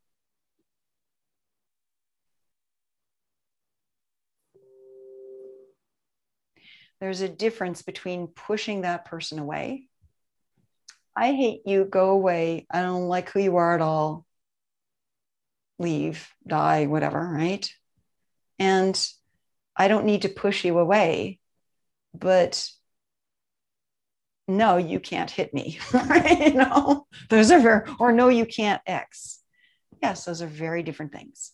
There's a difference between pushing that person away. I hate you, go away. I don't like who you are at all. Leave, die, whatever, right? And I don't need to push you away, but no, you can't hit me, right? You know, those are or no, you can't X. Yes, those are very different things.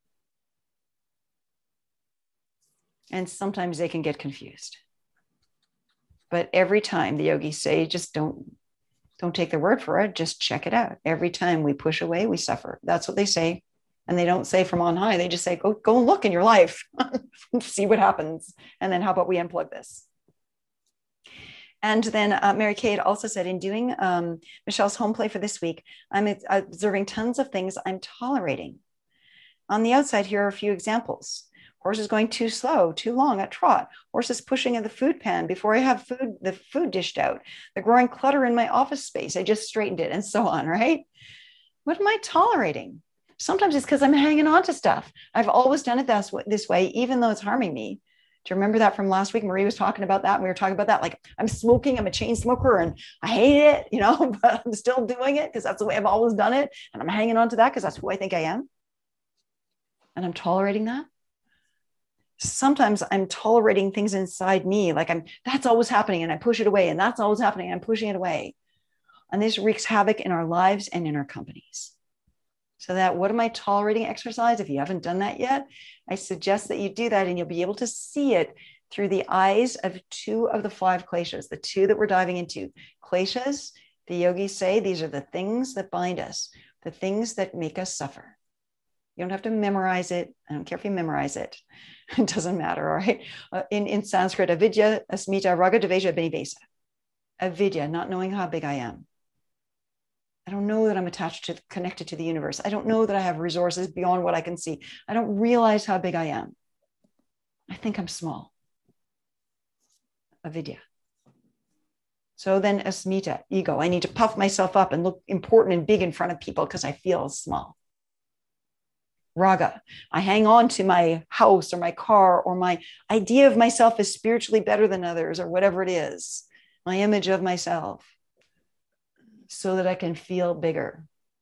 And sometimes they can get confused. But every time the yogis say, just don't take their word for it, just check it out. Every time we push away, we suffer. That's what they say. And they don't say from on high, they just say, go and look in your life, see what happens. And then how about we unplug this? And then Mary Kay also said, in doing Michelle's home play for this week, I'm observing tons of things I'm tolerating. On the outside, here are a few examples. Horses going too slow, too long at trot. Horses pushing in the food pan before I have the food dished out. The growing clutter in my office space. I just straightened it, and so on, right? What am I tolerating? Sometimes it's because I'm hanging on to stuff. I've always done it this way, even though it's harming me. Do you remember that from last week? Marie was talking about that. And we were talking about that. Like, I'm smoking, I'm a chain smoker, and I hate it, you know, but I'm still doing it because that's the way I've always done it. And I'm hanging on to that because that's who I think I am. And I'm tolerating that. Sometimes I'm tolerating things inside me, like that's always happening and I push it away, and that's always happening and I'm pushing it away. And this wreaks havoc in our lives and in our companies. So that, what am I tolerating exercise? If you haven't done that yet, I suggest that you do that, and you'll be able to see it through the eyes of 2 of the 5 kleshas, the 2 that we're diving into. Kleshas, the yogis say, these are the things that bind us, the things that make us suffer. You don't have to memorize it. I don't care if you memorize it. It doesn't matter, all right? In Sanskrit, avidya, asmita, raga, dveja, benivesa. Avidya, not knowing how big I am. I don't know that I'm connected to the universe. I don't know that I have resources beyond what I can see. I don't realize how big I am. I think I'm small. Avidya. So then asmita, ego. I need to puff myself up and look important and big in front of people because I feel small. Raga, I hang on to my house or my car or my idea of myself as spiritually better than others or whatever it is, my image of myself, so that I can feel bigger.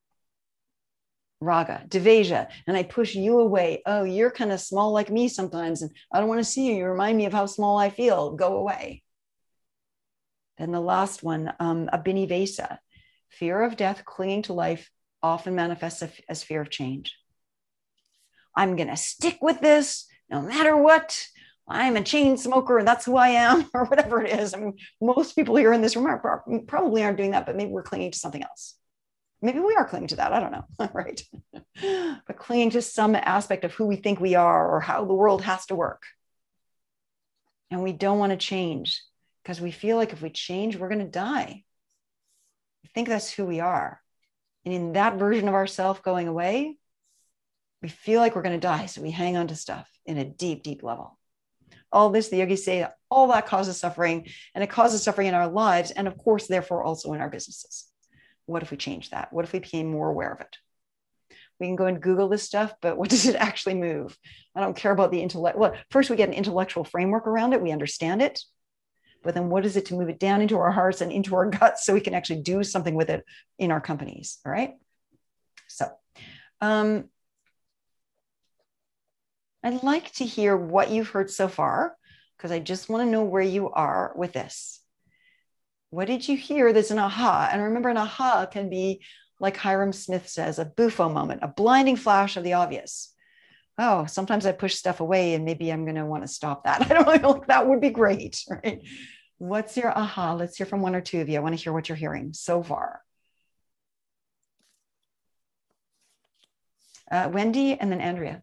Raga, Dveja, and I push you away. Oh, you're kind of small like me sometimes, and I don't want to see you. You remind me of how small I feel. Go away. Then the last one, Abhinivesa, fear of death, clinging to life, often manifests as fear of change. I'm going to stick with this no matter what. I'm a chain smoker and that's who I am, or whatever it is. I mean, most people here in this room probably aren't doing that, but maybe we're clinging to something else. Maybe we are clinging to that. I don't know. Right. But clinging to some aspect of who we think we are or how the world has to work. And we don't want to change because we feel like if we change, we're going to die. I think that's who we are. And in that version of ourselves going away, we feel like we're going to die. So we hang on to stuff in a deep, deep level. All this, the yogis say, all that causes suffering, and it causes suffering in our lives. And of course, therefore, also in our businesses. What if we change that? What if we became more aware of it? We can go and Google this stuff, but what does it actually move? I don't care about the intellect. Well, first we get an intellectual framework around it. We understand it. But then what is it to move it down into our hearts and into our guts so we can actually do something with it in our companies? All right. So, I'd like to hear what you've heard so far, because I just want to know where you are with this. What did you hear that's an aha? And remember, an aha can be, like Hiram Smith says, a buffo moment, a blinding flash of the obvious. Oh, sometimes I push stuff away and maybe I'm going to want to stop that. I don't know, that would be great, right? What's your aha? Let's hear from one or two of you. I want to hear what you're hearing so far. Wendy and then Andrea.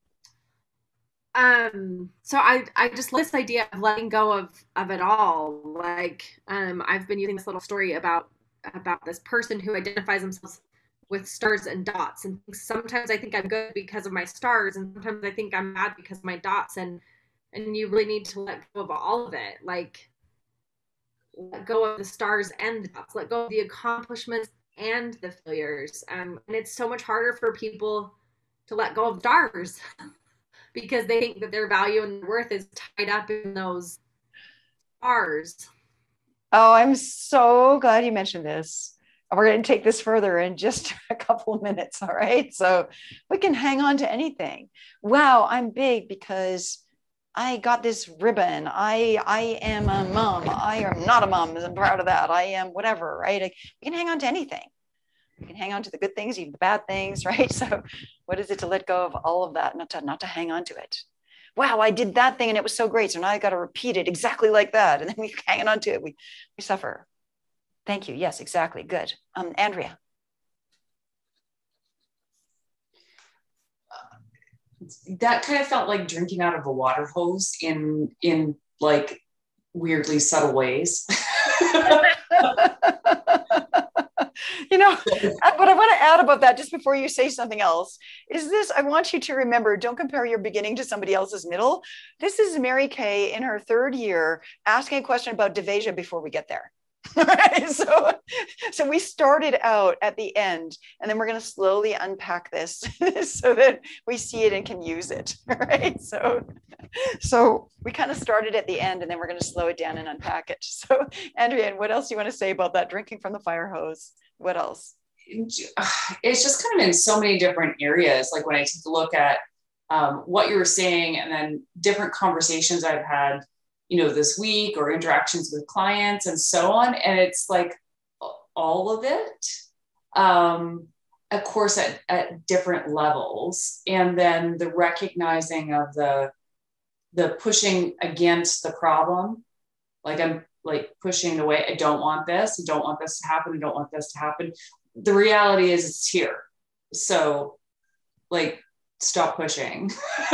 So I just love this idea of letting go of it all. Like, I've been using this little story about this person who identifies themselves with stars and dots. And sometimes I think I'm good because of my stars, and sometimes I think I'm bad because of my dots. And you really need to let go of all of it. Like, let go of the stars and the dots, let go of the accomplishments and the failures. And it's so much harder for people to let go of stars because they think that their value and worth is tied up in those stars. Oh, I'm so glad you mentioned this. We're going to take this further in just a couple of minutes. All right. So we can hang on to anything. Wow, I'm big because I got this ribbon. I am a mom. I am not a mom. I'm proud of that. I am whatever, right? We can hang on to anything. We can hang on to the good things, even the bad things, right? So what is it to let go of all of that, not to hang on to it? Wow, I did that thing and it was so great. So now I got to repeat it exactly like that. And then we hang on to it. We suffer. Thank you. Yes, exactly. Good. Andrea. That kind of felt like drinking out of a water hose in like weirdly subtle ways. You know, what I want to add about that just before you say something else is this. I want you to remember, don't compare your beginning to somebody else's middle. This is Mary Kay in her third year asking a question about Dveja before we get there. So we started out at the end, and then we're going to slowly unpack this so that we see it and can use it. Right. So we kind of started at the end, and then we're going to slow it down and unpack it. So Andrea, what else do you want to say about that drinking from the fire hose? What else? It's just kind of in so many different areas. Like when I take a look at what you were saying, and then different conversations I've had, this week, or interactions with clients and so on. And it's like all of it, of course, at different levels. And then the recognizing of the pushing against the problem. Like I'm like pushing away. I don't want this. I don't want this to happen. I don't want this to happen. The reality is it's here. So like stop pushing.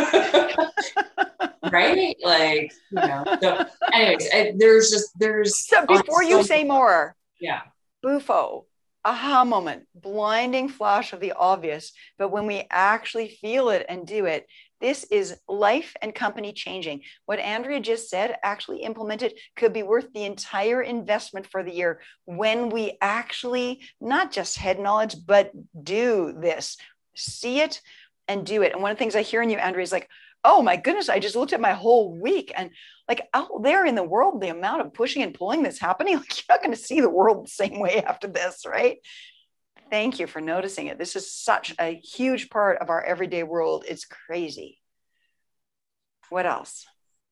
Right? Like, so anyways, there's so before you say more, yeah, Bufo, aha moment, blinding flash of the obvious, but when we actually feel it and do it, this is life and company changing. What Andrea just said, actually implemented, could be worth the entire investment for the year when we actually not just head knowledge, but do this, see it and do it. And one of the things I hear in you, Andrea, is like, oh my goodness, I just looked at my whole week, and like out there in the world, the amount of pushing and pulling that's happening, like you're not going to see the world the same way after this, right? Thank you for noticing it. This is such a huge part of our everyday world. It's crazy. What else?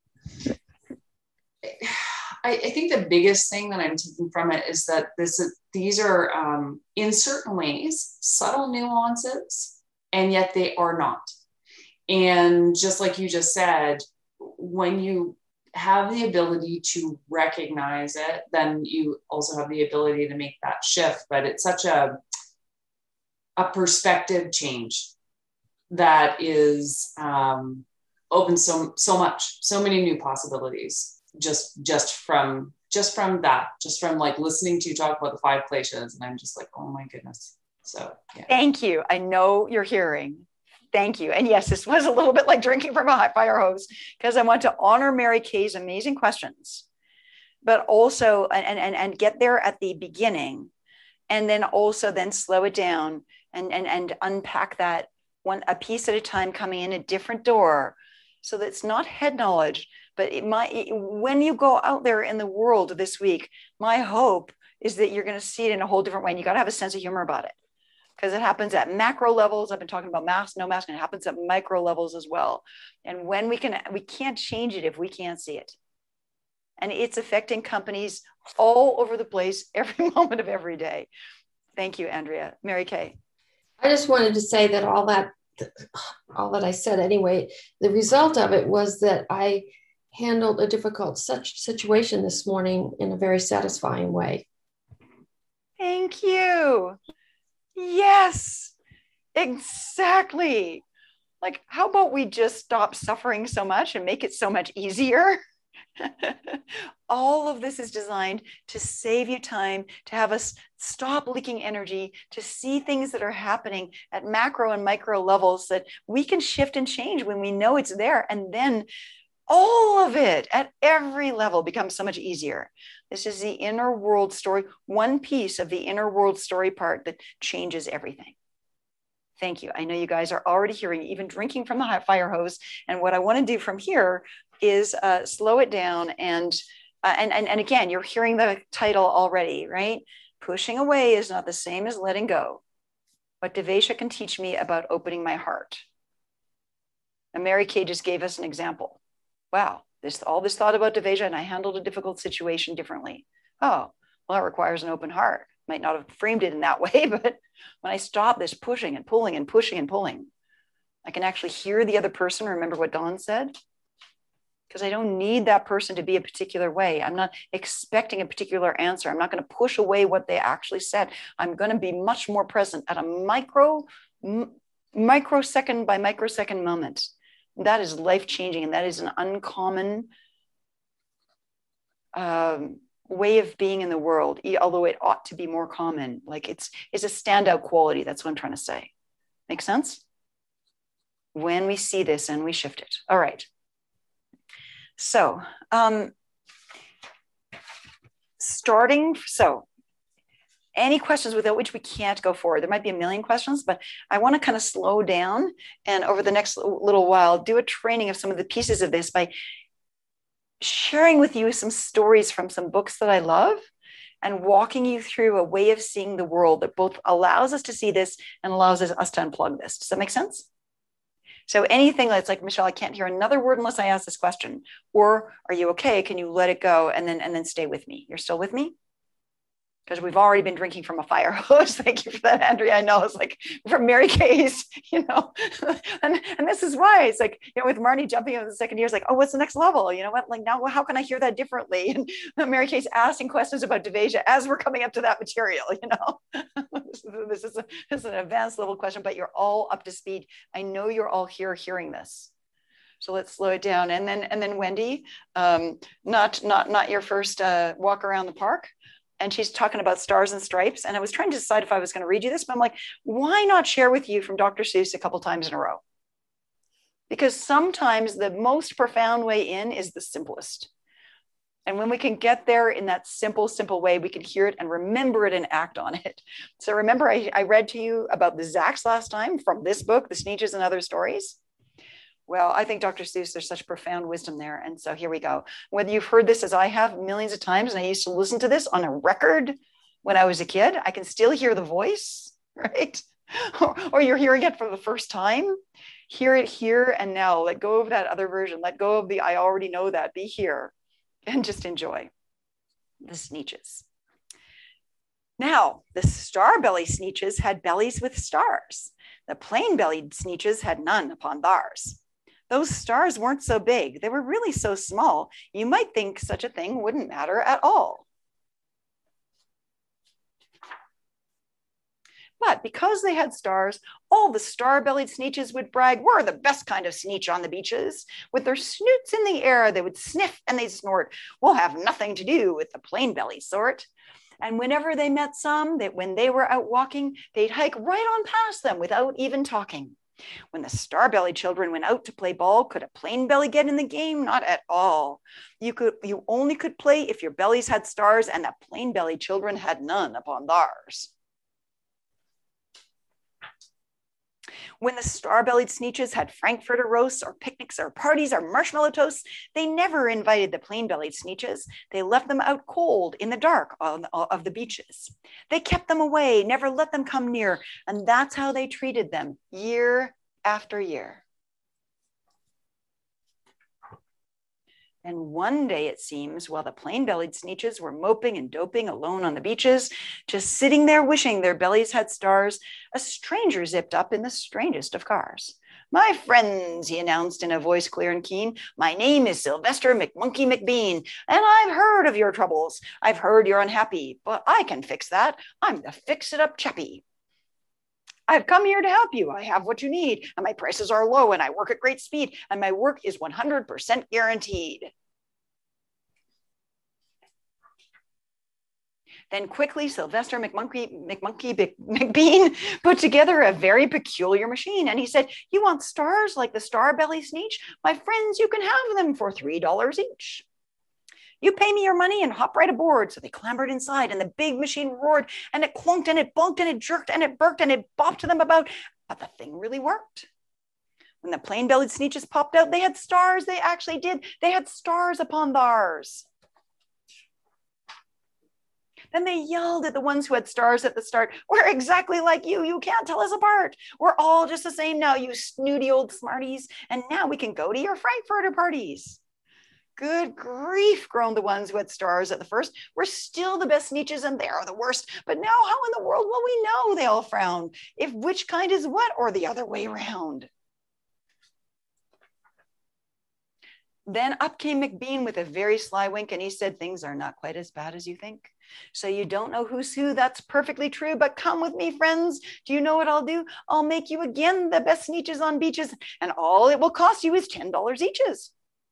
I think the biggest thing that I'm taking from it is that these are in certain ways subtle nuances, and yet they are not. And just like you just said, when you have the ability to recognize it, then you also have the ability to make that shift. But it's such a perspective change that is open so many new possibilities just from like listening to you talk about the 5 glaciers, and I'm just like, oh my goodness. So yeah. Thank you. I know you're hearing. Thank you. And yes, this was a little bit like drinking from a hot fire hose, because I want to honor Mary Kay's amazing questions, but also and get there at the beginning, and then also then slow it down and unpack that a piece at a time, coming in a different door, so that it's not head knowledge, but when you go out there in the world this week, my hope is that you're going to see it in a whole different way. And you got to have a sense of humor about it, because it happens at macro levels. I've been talking about mask, no mask, and it happens at micro levels as well. And when we can't change it if we can't see it. And it's affecting companies all over the place, every moment of every day. Thank you, Andrea. Mary Kay. I just wanted to say that all that I said anyway, the result of it was that I handled a difficult situation this morning in a very satisfying way. Thank you. Yes, exactly. Like, how about we just stop suffering so much and make it so much easier? All of this is designed to save you time, to have us stop leaking energy, to see things that are happening at macro and micro levels that we can shift and change when we know it's there. And then all of it at every level becomes so much easier. This is the inner world story, one piece of the inner world story part that changes everything. Thank you. I know you guys are already hearing, even drinking from the hot fire hose. And what I want to do from here is slow it down. And again, you're hearing the title already, right? Pushing away is not the same as letting go. What Devesha can teach me about opening my heart. And Mary Kay just gave us an example. Wow, all this thought about Devesha, and I handled a difficult situation differently. Oh, well, it requires an open heart. Might not have framed it in that way, but when I stop this pushing and pulling and pushing and pulling, I can actually hear the other person. Remember what Dawn said? Because I don't need that person to be a particular way. I'm not expecting a particular answer. I'm not going to push away what they actually said. I'm going to be much more present at a microsecond by microsecond moment. That is life-changing, and that is an uncommon way of being in the world, although it ought to be more common. Like it's a standout quality. That's what I'm trying to say. Make sense? When we see this and we shift it. All right. So any questions without which we can't go forward? There might be a million questions, but I want to kind of slow down and over the next little while do a training of some of the pieces of this by sharing with you some stories from some books that I love and walking you through a way of seeing the world that both allows us to see this and allows us to unplug this. Does that make sense? So anything that's like, Michelle, I can't hear another word unless I ask this question, or are you okay? Can you let it go and then stay with me? You're still with me? because we've already been drinking from a fire hose. Thank you for that, Andrea. I know it's like from Mary Kay's, and this is why it's like, with Marnie jumping in the second year, it's like, oh, what's the next level? You know what? Like now, how can I hear that differently? And Mary Kay's asking questions about dysphagia as we're coming up to that material. This is an advanced level question, but you're all up to speed. I know you're all here hearing this. So let's slow it down. And then Wendy, not your first walk around the park. And she's talking about stars and stripes. And I was trying to decide if I was going to read you this, but I'm like, why not share with you from Dr. Seuss a couple times in a row? Because sometimes the most profound way in is the simplest. And when we can get there in that simple way, we can hear it and remember it and act on it. So remember, I read to you about the Zacks last time from this book, The Sneetches and Other Stories. Well, I think Dr. Seuss, there's such profound wisdom there. And so here we go. Whether you've heard this as I have millions of times, and I used to listen to this on a record when I was a kid, I can still hear the voice, right? Or you're hearing it for the first time. Hear it here and now. Let go of that other version. Let go of the I already know that. Be here and just enjoy the Sneetches. Now, the star-bellied Sneetches had bellies with stars. The plain-bellied Sneetches had none upon theirs. Those stars weren't so big. They were really so small, you might think such a thing wouldn't matter at all. But because they had stars, all the star-bellied Sneetches would brag, we're the best kind of Sneetch on the beaches. With their snoots in the air, they would sniff and they'd snort. We'll have nothing to do with the plain-bellied sort. And whenever they met some, when they were out walking, they'd hike right on past them without even talking. When the star-bellied children went out to play ball, could a plain belly get in the game? Not at all. You only could play if your bellies had stars and the plain-bellied children had none upon theirs. When the star-bellied Sneetches had Frankfurter roasts or picnics or parties or marshmallow toasts, they never invited the plain-bellied Sneetches. They left them out cold in the dark of the beaches. They kept them away, never let them come near, and that's how they treated them year after year. And one day, it seems, while the plain-bellied Sneetches were moping and doping alone on the beaches, just sitting there wishing their bellies had stars, a stranger zipped up in the strangest of cars. My friends, he announced in a voice clear and keen, my name is Sylvester McMonkey McBean, and I've heard of your troubles. I've heard you're unhappy, but I can fix that. I'm the fix-it-up chappie. I've come here to help you. I have what you need, and my prices are low, and I work at great speed, and my work is 100% guaranteed. Then quickly, Sylvester McBean put together a very peculiar machine, and he said, you want stars like the star-belly Sneetch? My friends, you can have them for $3 each. You pay me your money and hop right aboard. So they clambered inside and the big machine roared and it clunked and it bunked and it jerked and it burked and it bopped to them about. But the thing really worked. When the plain-bellied Sneetches popped out, they had stars. They actually did. They had stars upon theirs. Then they yelled at the ones who had stars at the start. We're exactly like you. You can't tell us apart. We're all just the same now, you snooty old smarties. And now we can go to your Frankfurter parties. Good grief, groaned the ones who had stars at the first. We're still the best Sneetches and they are the worst. But now how in the world will we know, they all frowned, if which kind is what or the other way round? Then up came McBean with a very sly wink and he said, things are not quite as bad as you think. So you don't know who's who, that's perfectly true, but come with me, friends. Do you know what I'll do? I'll make you again the best Sneetches on beaches and all it will cost you is $10 eaches.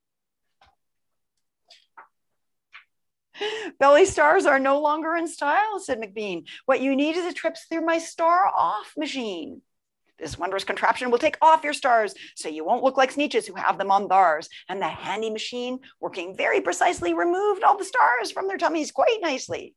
Belly stars are no longer in style, said McBean. What you need is a trip through my star off machine. This wondrous contraption will take off your stars so you won't look like Sneetches who have them on theirs. And the handy machine, working very precisely, removed all the stars from their tummies quite nicely.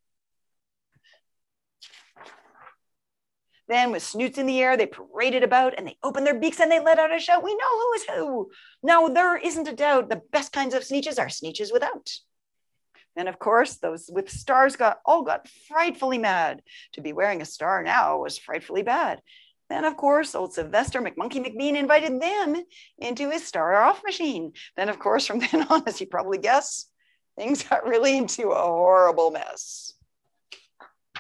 Then with snoots in the air, they paraded about and they opened their beaks and they let out a shout. We know who is who. No, there isn't a doubt. The best kinds of Sneetches are Sneetches without. And of course, those with stars got frightfully mad. To be wearing a star now was frightfully bad. Then, of course, old Sylvester McMonkey McBean invited them into his star-off machine. Then, of course, from then on, as you probably guess, things got really into a horrible mess.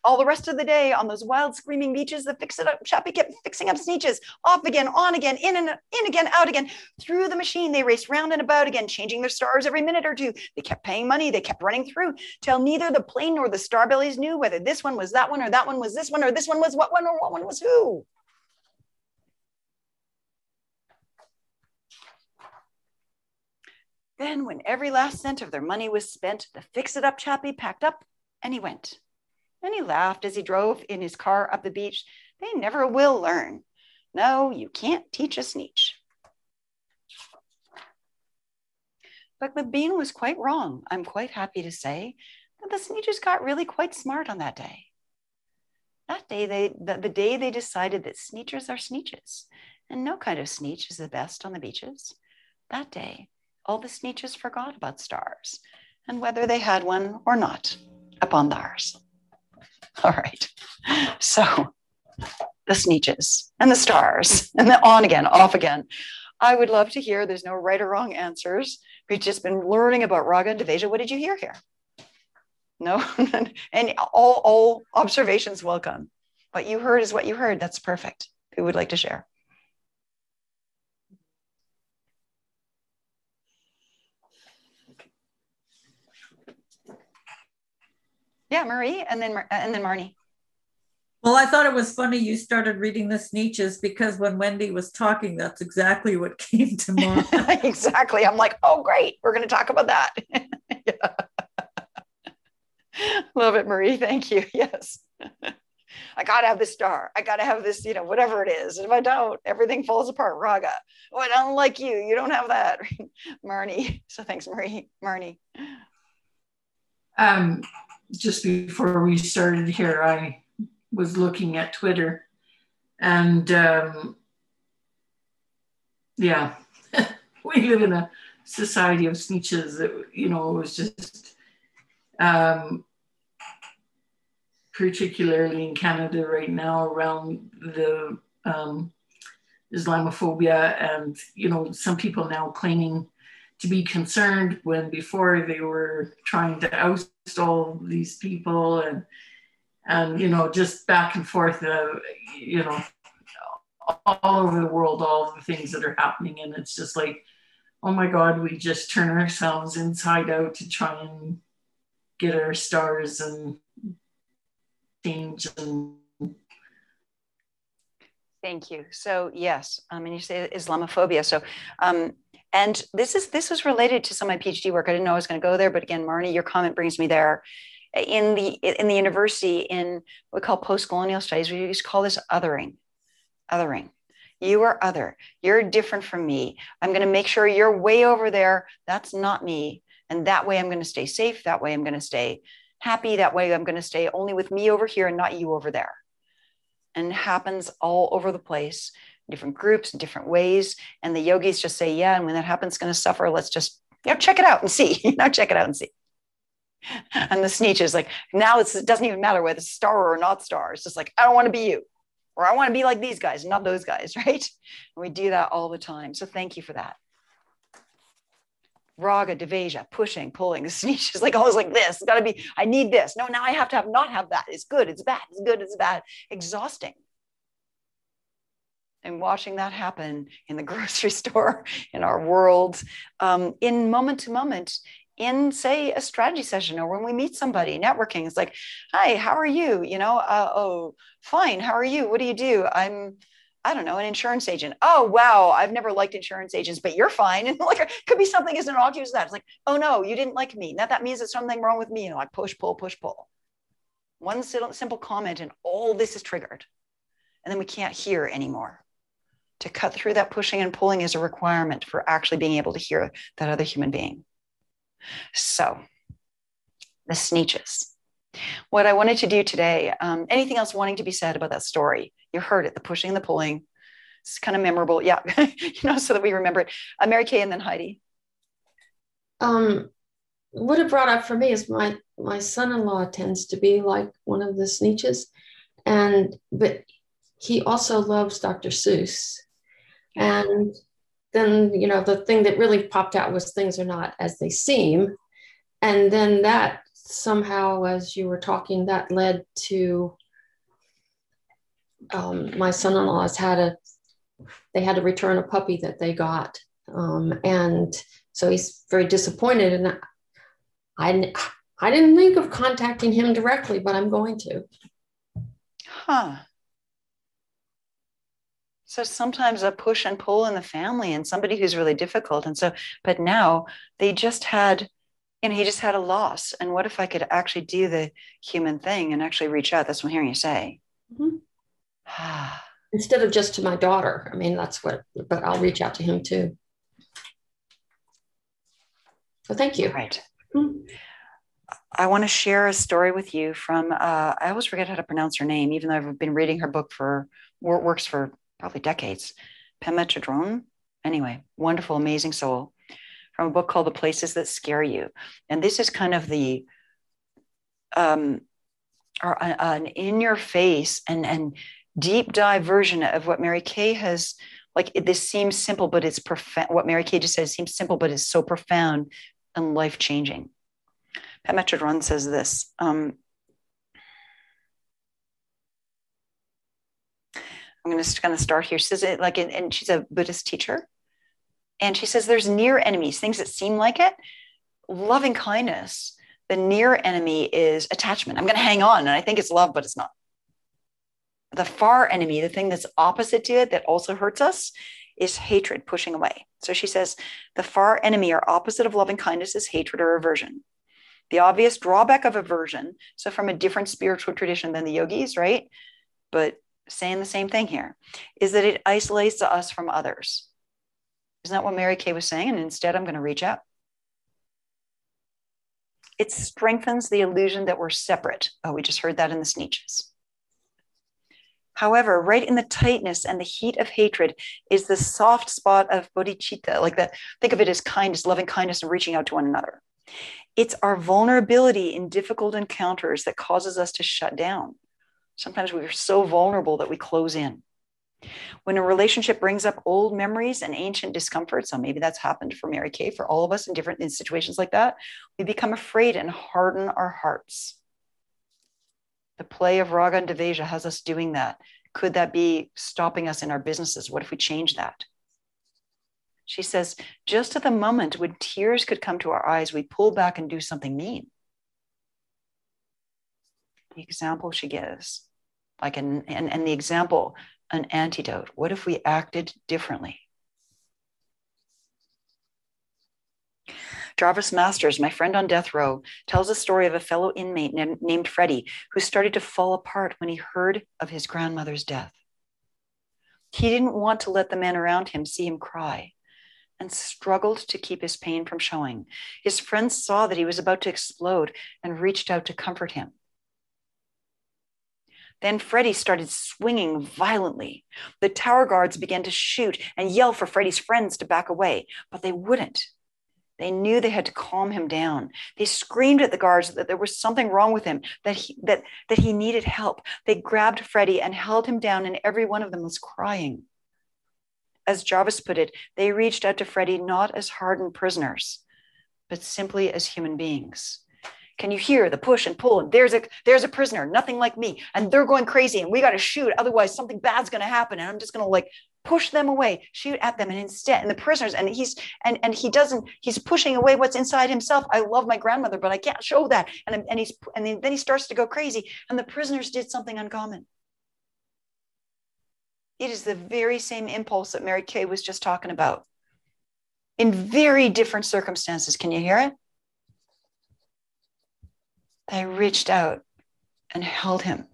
all the rest of the day on those wild screaming beaches, the fix-it-up chappie kept fixing up Sneetches. Off again, on again, in again, out again. Through the machine, they raced round and about again, changing their stars every minute or two. They kept paying money. They kept running through till neither the plane nor the starbellies knew whether this one was that one or that one was this one or this one was what one or what one was who. Then, when every last cent of their money was spent, the fix-it-up chappie packed up and he went. And he laughed as he drove in his car up the beach. They never will learn. No, you can't teach a Sneetch. But McBean was quite wrong, I'm quite happy to say, that the Sneetches got really quite smart on that day. That day, the day they decided that Sneetches are Sneetches, and no kind of Sneetch is the best on the beaches. That day, all the Sneetches forgot about stars and whether they had one or not upon theirs. All right, so the Sneetches and the stars and the on again, off again. I would love to hear, there's no right or wrong answers. We've just been learning about Raga and Deveja. What did you hear here? No, and all observations welcome. What you heard is what you heard. That's perfect. Who would like to share? Yeah, Marie, and then Marnie. Well, I thought it was funny you started reading the Sneetches because when Wendy was talking, that's exactly what came to mind. Exactly. I'm like, oh, great. We're going to talk about that. Love it, Marie. Thank you. Yes. I got to have this star. I got to have this, whatever it is. If I don't, everything falls apart. Raga. Oh, I don't like you. You don't have that. Marnie. So thanks, Marie. Marnie. Just before we started here, I was looking at Twitter and yeah, we live in a society of Sneetches that, it was just particularly in Canada right now around the Islamophobia and, some people now claiming to be concerned when before they were trying to oust all these people and just back and forth, all over the world, all the things that are happening. And it's just like, oh my God, we just turn ourselves inside out to try and get our stars and change. Thank you. So yes, and you say Islamophobia. So, and this was related to some of my PhD work. I didn't know I was going to go there, but again, Marnie, your comment brings me there. In the university, in what we call post-colonial studies, we used to call this othering. Othering. You are other. You're different from me. I'm going to make sure you're way over there. That's not me. And that way I'm going to stay safe. That way I'm going to stay happy. That way I'm going to stay only with me over here and not you over there. And it happens all over the place, different groups, different ways. And the yogis just say, yeah, and when that happens, it's going to suffer. Let's just check it out and see. Check it out and see. And the Sneetch is like, now it doesn't even matter whether it's star or not star. It's just like, I don't want to be you, or I want to be like these guys, not those guys, right? And we do that all the time. So thank you for that. Raga, Deveja, pushing, pulling. The Sneetch is like always like this. It's got to be, I need this. No, now I have to not have that. It's good, it's bad, it's good, it's bad. Exhausting. And watching that happen in the grocery store, in our world, in moment to moment, in, say, a strategy session, or when we meet somebody networking, it's like, hi, how are you? Oh, fine. How are you? What do you do? I don't know, an insurance agent. Oh, wow. I've never liked insurance agents, but you're fine. And like, it could be something as innocuous as that. It's like, oh no, you didn't like me. That means there's something wrong with me. Like push, pull, push, pull. One simple comment and all this is triggered. And then we can't hear anymore. To cut through that pushing and pulling is a requirement for actually being able to hear that other human being. So, the Sneetches. What I wanted to do today, anything else wanting to be said about that story? You heard it, the pushing and the pulling. It's kind of memorable. Yeah, so that we remember it. Mary Kay and then Heidi. What it brought up for me is my son-in-law tends to be like one of the Sneetches, but he also loves Dr. Seuss. And then, the thing that really popped out was things are not as they seem. And then that somehow, as you were talking, that led to my son-in-law's they had to return a puppy that they got. And so he's very disappointed. And I didn't think of contacting him directly, but I'm going to. Huh. So sometimes a push and pull in the family and somebody who's really difficult. And so, but now they just had, he just had a loss. And what if I could actually do the human thing and actually reach out? That's what I'm hearing you say. Mm-hmm. Instead of just to my daughter. I mean, but I'll reach out to him too. So thank you. Right. Mm-hmm. I want to share a story with you from, I always forget how to pronounce her name, even though I've been reading her book works for probably decades. Pema Chodron. Anyway, wonderful, amazing soul, from a book called The Places That Scare You. And this is kind of the, an in your face and deep dive version of what Mary Kay has, this seems simple, but it's profound. What Mary Kay just said seems simple, but it's so profound and life-changing. Pema Chodron says this. I'm going to start here. She says it and she's a Buddhist teacher. And she says there's near enemies, things that seem like it. Loving kindness, the near enemy is attachment. I'm going to hang on, and I think it's love, but it's not. The far enemy, the thing that's opposite to it that also hurts us, is hatred, pushing away. So she says the far enemy or opposite of loving kindness is hatred or aversion. The obvious drawback of aversion, so from a different spiritual tradition than the yogis, right? But saying the same thing here, is that it isolates us from others. Isn't that what Mary Kay was saying? And instead, I'm going to reach out. It strengthens the illusion that we're separate. Oh, we just heard that in the Sneetches. However, right in the tightness and the heat of hatred is the soft spot of bodhicitta, think of it as kindness, loving kindness, and reaching out to one another. It's our vulnerability in difficult encounters that causes us to shut down. Sometimes we're so vulnerable that we close in. When a relationship brings up old memories and ancient discomfort, so maybe that's happened for Mary Kay, for all of us in situations like that, we become afraid and harden our hearts. The play of Raga and Dveja has us doing that. Could that be stopping us in our businesses? What if we change that? She says, just at the moment when tears could come to our eyes, we pull back and do something mean. The example she gives, and the example, an antidote. What if we acted differently? Jarvis Masters, my friend on death row, tells a story of a fellow inmate named Freddie who started to fall apart when he heard of his grandmother's death. He didn't want to let the men around him see him cry and struggled to keep his pain from showing. His friends saw that he was about to explode and reached out to comfort him. Then Freddie started swinging violently. The tower guards began to shoot and yell for Freddie's friends to back away, but they wouldn't. They knew they had to calm him down. They screamed at the guards that there was something wrong with him, that he needed help. They grabbed Freddie and held him down, and every one of them was crying. As Jarvis put it, they reached out to Freddie not as hardened prisoners, but simply as human beings. Can you hear the push and pull? And there's a prisoner, nothing like me, and they're going crazy, and we got to shoot, otherwise something bad's going to happen, and I'm just going to push them away, shoot at them, and the prisoners, and he's pushing away what's inside himself. I love my grandmother, but I can't show that, and then he starts to go crazy, and the prisoners did something uncommon. It is the very same impulse that Mary Kay was just talking about in very different circumstances. Can you hear it? They reached out and held him,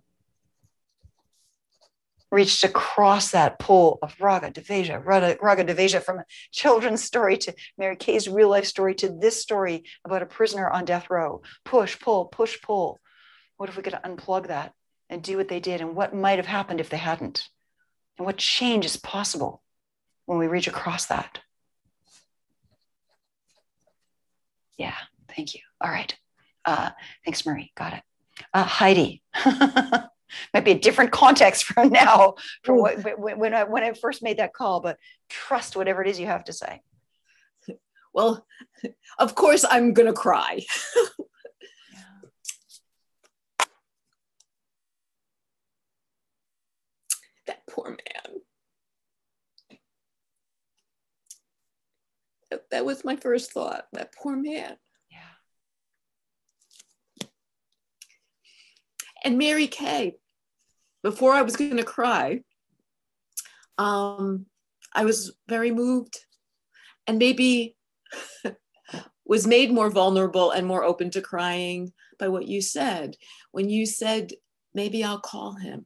reached across that pull of Raga Dveja, from a children's story to Mary Kay's real life story to this story about a prisoner on death row. Push, pull, push, pull. What if we could unplug that and do what they did, and what might have happened if they hadn't? And what change is possible when we reach across that? Yeah, thank you. All right. Thanks, Marie. Got it. Heidi. Might be a different context from now, from when I first made that call, but trust whatever it is you have to say. Well, of course I'm going to cry. That poor man. That was my first thought. That poor man. Yeah. And Mary Kay, before I was going to cry, I was very moved and maybe was made more vulnerable and more open to crying by what you said. When you said, maybe I'll call him.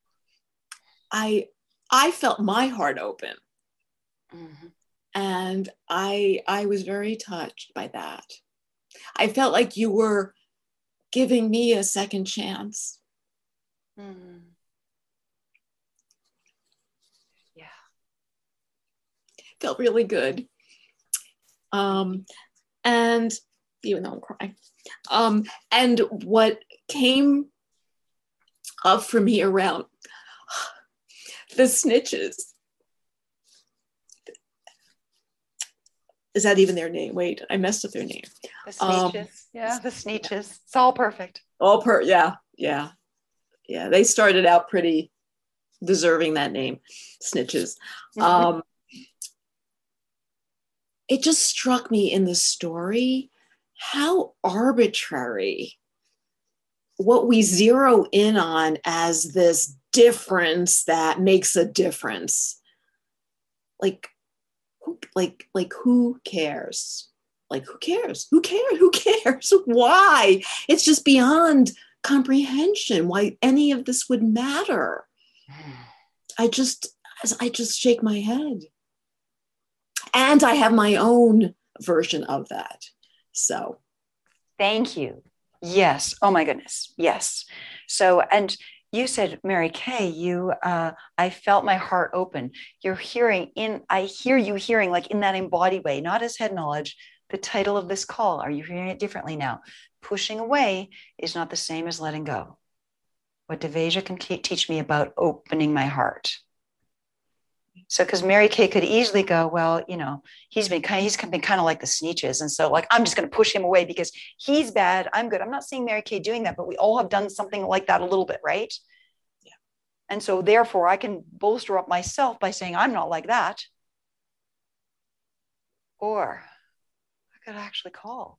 I felt my heart open. Mm-hmm. And I was very touched by that. I felt like you were giving me a second chance. Mm. Yeah. Felt really good. And even though I'm crying. And what came up for me around the snitches. Is that even their name? Wait, I messed up their name. The Sneetches. Yeah, the Sneetches. It's all perfect. Yeah. They started out pretty deserving that name, Snitches. It just struck me in the story how arbitrary what we zero in on as this difference that makes a difference. Who cares? Like, who cares? Who cares? Who cares? Why? It's just beyond comprehension why any of this would matter. I just shake my head. And I have my own version of that. So. Thank you. Yes. Oh my goodness. Yes. So, and you said, Mary Kay, I felt my heart open. I hear you hearing like in that embodied way, not as head knowledge, the title of this call. Are you hearing it differently now? Pushing away is not the same as letting go. What Deveja can teach me about opening my heart. So, because Mary Kay could easily go, well, he's been kind of like the Sneetches. And so like, I'm just going to push him away because he's bad. I'm good. I'm not seeing Mary Kay doing that, but we all have done something like that a little bit, right? Yeah. And so therefore I can bolster up myself by saying, I'm not like that. Or I could actually call.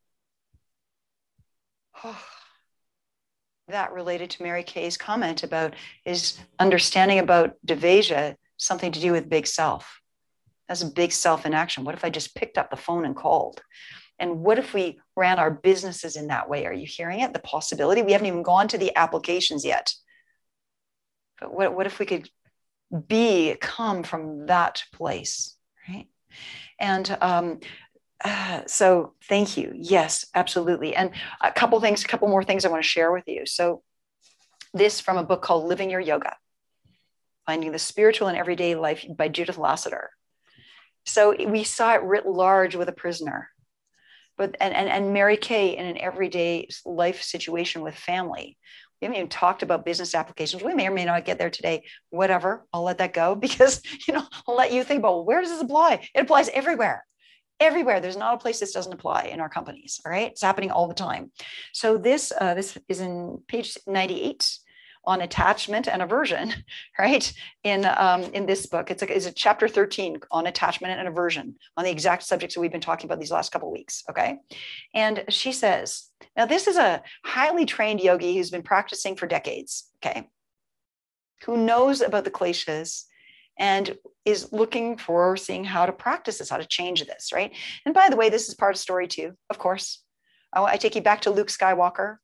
That related to Mary Kay's comment about is understanding about Deveja something to do with big self. That's a big self in action. What if I just picked up the phone and called? And what if we ran our businesses in that way? Are you hearing it? The possibility? We haven't even gone to the applications yet. But what if we could come from that place, right? And so thank you. Yes, absolutely. And a couple more things I want to share with you. So this from a book called Living Your Yoga, Finding the Spiritual in Everyday Life by Judith Lasater. So we saw it writ large with a prisoner, and Mary Kay in an everyday life situation with family. We haven't even talked about business applications. We may or may not get there today. Whatever, I'll let that go because I'll let you think about, well, where does this apply? It applies everywhere. Everywhere. There's not a place this doesn't apply in our companies. All right, it's happening all the time. So this is in page 98. On attachment and aversion, right? In this book, it's a chapter 13 on attachment and aversion, on the exact subjects that we've been talking about these last couple of weeks, okay? And she says, now this is a highly trained yogi who's been practicing for decades, okay? Who knows about the kleshas and is looking for seeing how to practice this, how to change this, right? And by the way, this is part of story 2, of course. I take you back to Luke Skywalker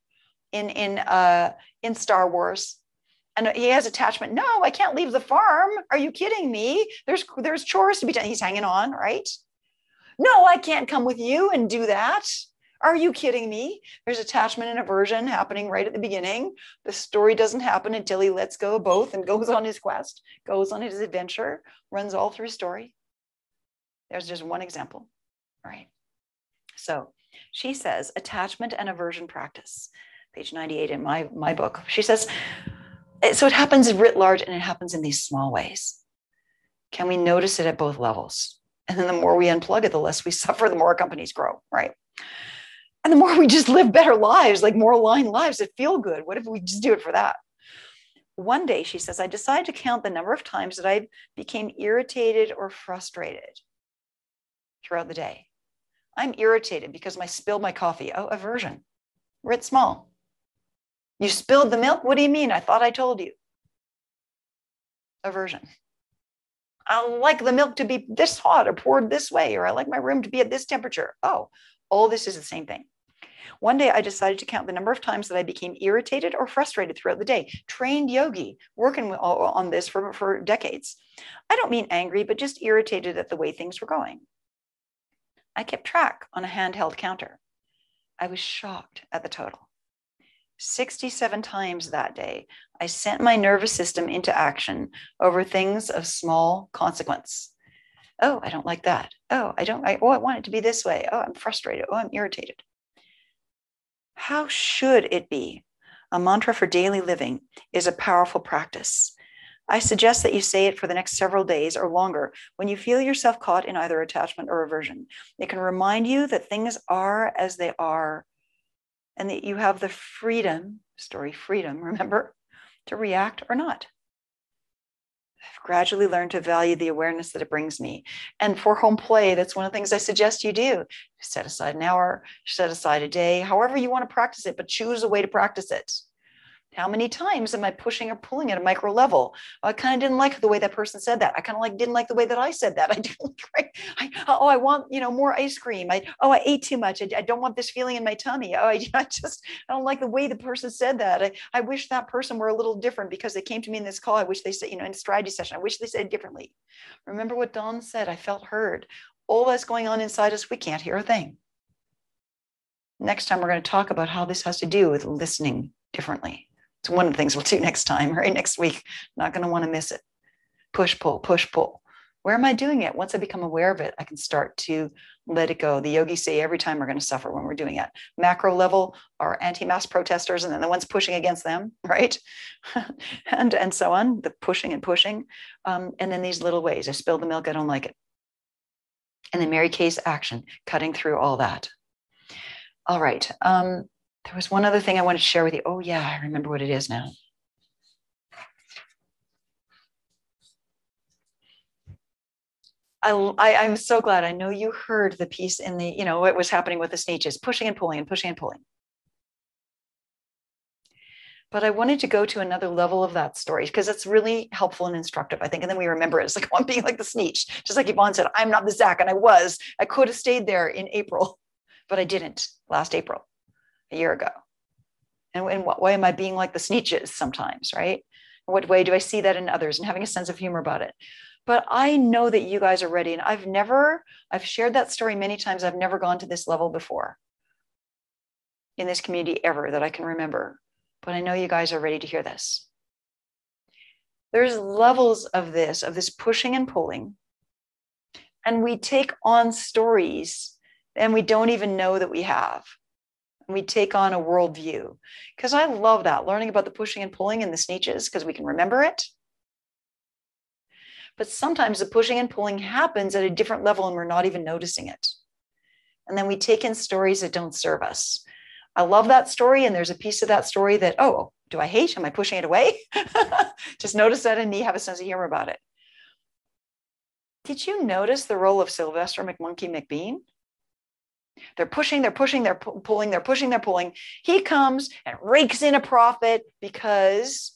in Star Wars. And he has attachment. No, I can't leave the farm. Are you kidding me? There's chores to be done. He's hanging on, right? No, I can't come with you and do that. Are you kidding me? There's attachment and aversion happening right at the beginning. The story doesn't happen until he lets go of both and goes on his quest, goes on his adventure, runs all through story. There's just one example, right? So she says, attachment and aversion practice. Page 98 in my book. She says, so it happens writ large and it happens in these small ways. Can we notice it at both levels? And then the more we unplug it, the less we suffer, the more our companies grow, right? And the more we just live better lives, like more aligned lives that feel good. What if we just do it for that? One day, she says, I decided to count the number of times that I became irritated or frustrated throughout the day. I'm irritated because I spilled my coffee. Oh, aversion. Writ small. You spilled the milk? What do you mean? I thought I told you. Aversion. I like the milk to be this hot or poured this way, or I like my room to be at this temperature. Oh, all this is the same thing. One day I decided to count the number of times that I became irritated or frustrated throughout the day. Trained yogi, working on this for decades. I don't mean angry, but just irritated at the way things were going. I kept track on a handheld counter. I was shocked at the total. 67 times that day, I sent my nervous system into action over things of small consequence. Oh, I don't like that. Oh, I want it to be this way. Oh, I'm frustrated. Oh, I'm irritated. How should it be? A mantra for daily living is a powerful practice. I suggest that you say it for the next several days or longer when you feel yourself caught in either attachment or aversion. It can remind you that things are as they are and that you have the freedom, remember, to react or not. I've gradually learned to value the awareness that it brings me. And for home play, that's one of the things I suggest you do. Set aside an hour, set aside a day, however you want to practice it, but choose a way to practice it. How many times am I pushing or pulling at a micro level? I kind of didn't like the way that person said that. I kind of didn't like the way that I said that. I want, more ice cream. I ate too much. I don't want this feeling in my tummy. I don't like the way the person said that. I wish that person were a little different because they came to me in this call. I wish they said, in a strategy session, I wish they said it differently. Remember what Dawn said? I felt heard. All that's going on inside us, we can't hear a thing. Next time, we're going to talk about how this has to do with listening differently. It's one of the things we'll do next time, right? Next week, not going to want to miss it. Push, pull, push, pull. Where am I doing it? Once I become aware of it, I can start to let it go. The yogis say every time we're going to suffer when we're doing it. Macro level are anti-mask protesters and then the ones pushing against them, right? and so on, the pushing and pushing. And then these little ways. I spilled the milk, I don't like it. And then Mary Kay's action, cutting through all that. All right. There was one other thing I wanted to share with you. Oh, yeah, I remember what it is now. I'm so glad. I know you heard the piece in the, what was happening with the sneeches, pushing and pulling and pushing and pulling. But I wanted to go to another level of that story because it's really helpful and instructive, I think. And then we remember it. It's like, I'm being like the sneech. Just like Yvonne said, I'm not the Zach. And I could have stayed there in April, but I didn't last April. A year ago. And in what way am I being like the sneeches sometimes, right? In what way do I see that in others and having a sense of humor about it? But I know that you guys are ready. And I've shared that story many times. I've never gone to this level before in this community ever that I can remember. But I know you guys are ready to hear this. There's levels of this pushing and pulling. And we take on stories and we don't even know that we have. We take on a worldview because I love that, learning about the pushing and pulling and the sneeches because we can remember it. But sometimes the pushing and pulling happens at a different level and we're not even noticing it. And then we take in stories that don't serve us. I love that story. And there's a piece of that story that, oh, do I hate? Am I pushing it away? Just notice that in me, have a sense of humor about it. Did you notice the role of Sylvester McMonkey McBean? They're pushing, they're pushing, they're pulling, they're pushing, they're pulling. He comes and rakes in a profit because,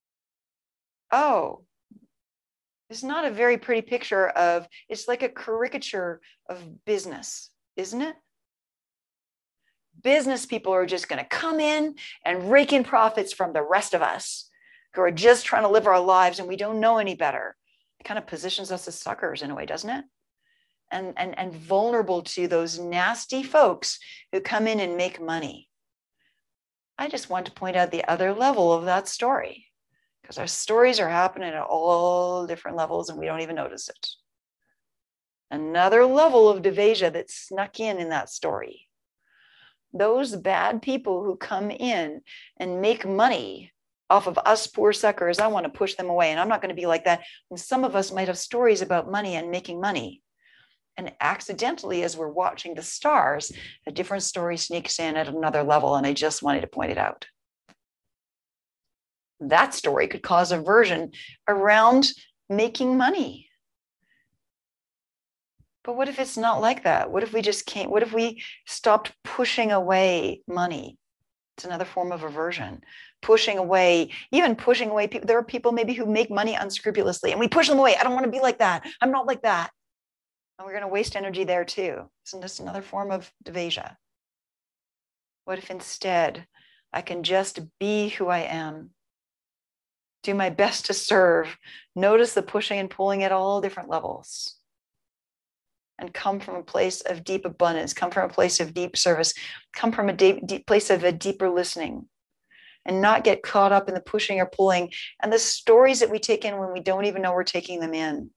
it's not a very pretty picture of, it's like a caricature of business, isn't it? Business people are just going to come in and rake in profits from the rest of us who are just trying to live our lives and we don't know any better. It kind of positions us as suckers in a way, doesn't it? And vulnerable to those nasty folks who come in and make money. I just want to point out the other level of that story because our stories are happening at all different levels and we don't even notice it. Another level of Devasia that snuck in that story. Those bad people who come in and make money off of us poor suckers, I want to push them away. And I'm not going to be like that. And some of us might have stories about money and making money. And accidentally, as we're watching the stars, a different story sneaks in at another level. And I just wanted to point it out. That story could cause aversion around making money. But what if it's not like that? What if we just can't? What if we stopped pushing away money? It's another form of aversion. Pushing away, even pushing away people. There are people maybe who make money unscrupulously, and we push them away. I don't want to be like that. I'm not like that. And we're going to waste energy there too. Isn't this another form of devasha? What if instead I can just be who I am, do my best to serve, notice the pushing and pulling at all different levels, and come from a place of deep abundance, come from a place of deep service, come from a deep place of a deeper listening, and not get caught up in the pushing or pulling and the stories that we take in when we don't even know we're taking them in.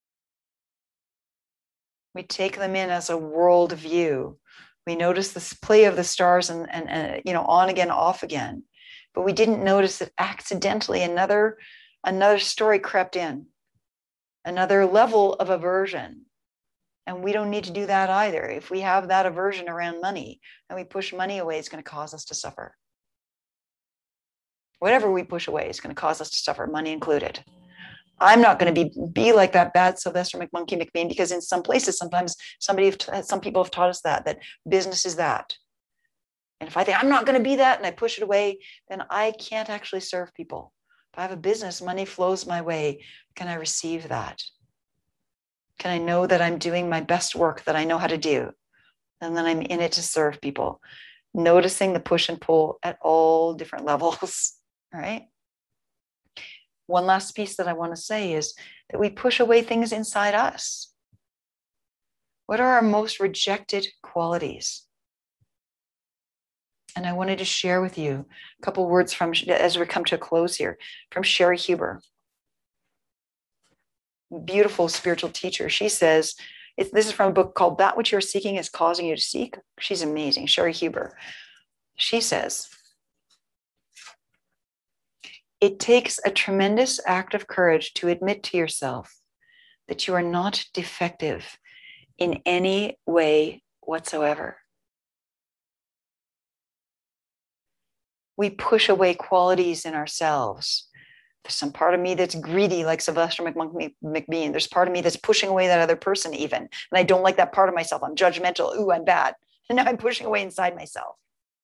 We take them in as a world view. We notice this play of the stars and on again, off again. But we didn't notice that accidentally another story crept in, another level of aversion. And we don't need to do that either. If we have that aversion around money and we push money away, it's going to cause us to suffer. Whatever we push away is going to cause us to suffer, money included. I'm not going to be like that bad Sylvester McMonkey McBean, because in some places, sometimes some people have taught us that business is that. And if I think I'm not going to be that and I push it away, then I can't actually serve people. If I have a business, money flows my way. Can I receive that? Can I know that I'm doing my best work that I know how to do? And then I'm in it to serve people, noticing the push and pull at all different levels, right? One last piece that I want to say is that we push away things inside us. What are our most rejected qualities? And I wanted to share with you a couple words from, as we come to a close here, from Sherry Huber. Beautiful spiritual teacher. She says, this is from a book called That Which You're Seeking Is Causing You to Seek. She's amazing, Sherry Huber. She says, it takes a tremendous act of courage to admit to yourself that you are not defective in any way whatsoever. We push away qualities in ourselves. There's some part of me that's greedy, like Sylvester McBean. There's part of me that's pushing away that other person even. And I don't like that part of myself. I'm judgmental. Ooh, I'm bad. And now I'm pushing away inside myself.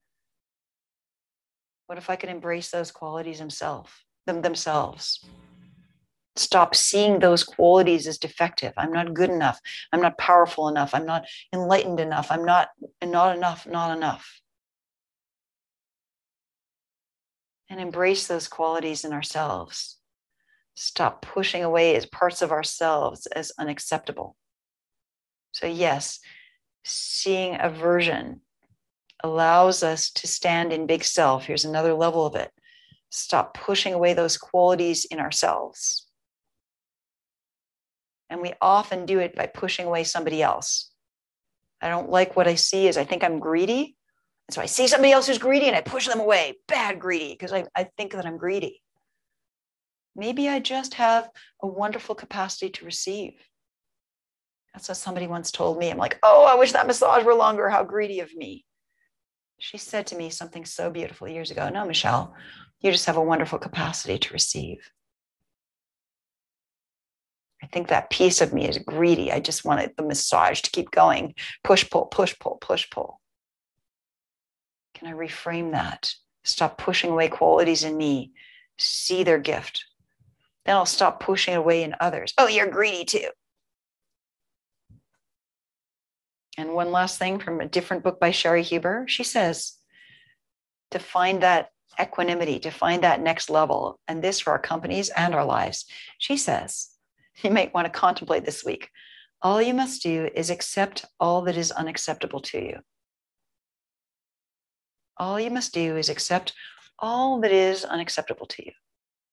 What if I could embrace those qualities themselves? Stop seeing those qualities as defective. I'm not good enough. I'm not powerful enough. I'm not enlightened enough. I'm not enough. And embrace those qualities in ourselves. Stop pushing away as parts of ourselves as unacceptable. So yes, seeing aversion allows us to stand in big self. Here's another level of it. Stop pushing away those qualities in ourselves. And we often do it by pushing away somebody else. I don't like what I see is I think I'm greedy. And so I see somebody else who's greedy and I push them away. Bad greedy, because I think that I'm greedy. Maybe I just have a wonderful capacity to receive. That's what somebody once told me. I'm like, oh, I wish that massage were longer. How greedy of me. She said to me something so beautiful years ago. No, Michelle, you just have a wonderful capacity to receive. I think that piece of me is greedy. I just wanted the massage to keep going. Push, pull, push, pull, push, pull. Can I reframe that? Stop pushing away qualities in me. See their gift. Then I'll stop pushing away in others. Oh, you're greedy too. And one last thing from a different book by Sherry Huber. She says, to find that equanimity, to find that next level, and this for our companies and our lives. She says, you might want to contemplate this week. All you must do is accept all that is unacceptable to you. All you must do is accept all that is unacceptable to you.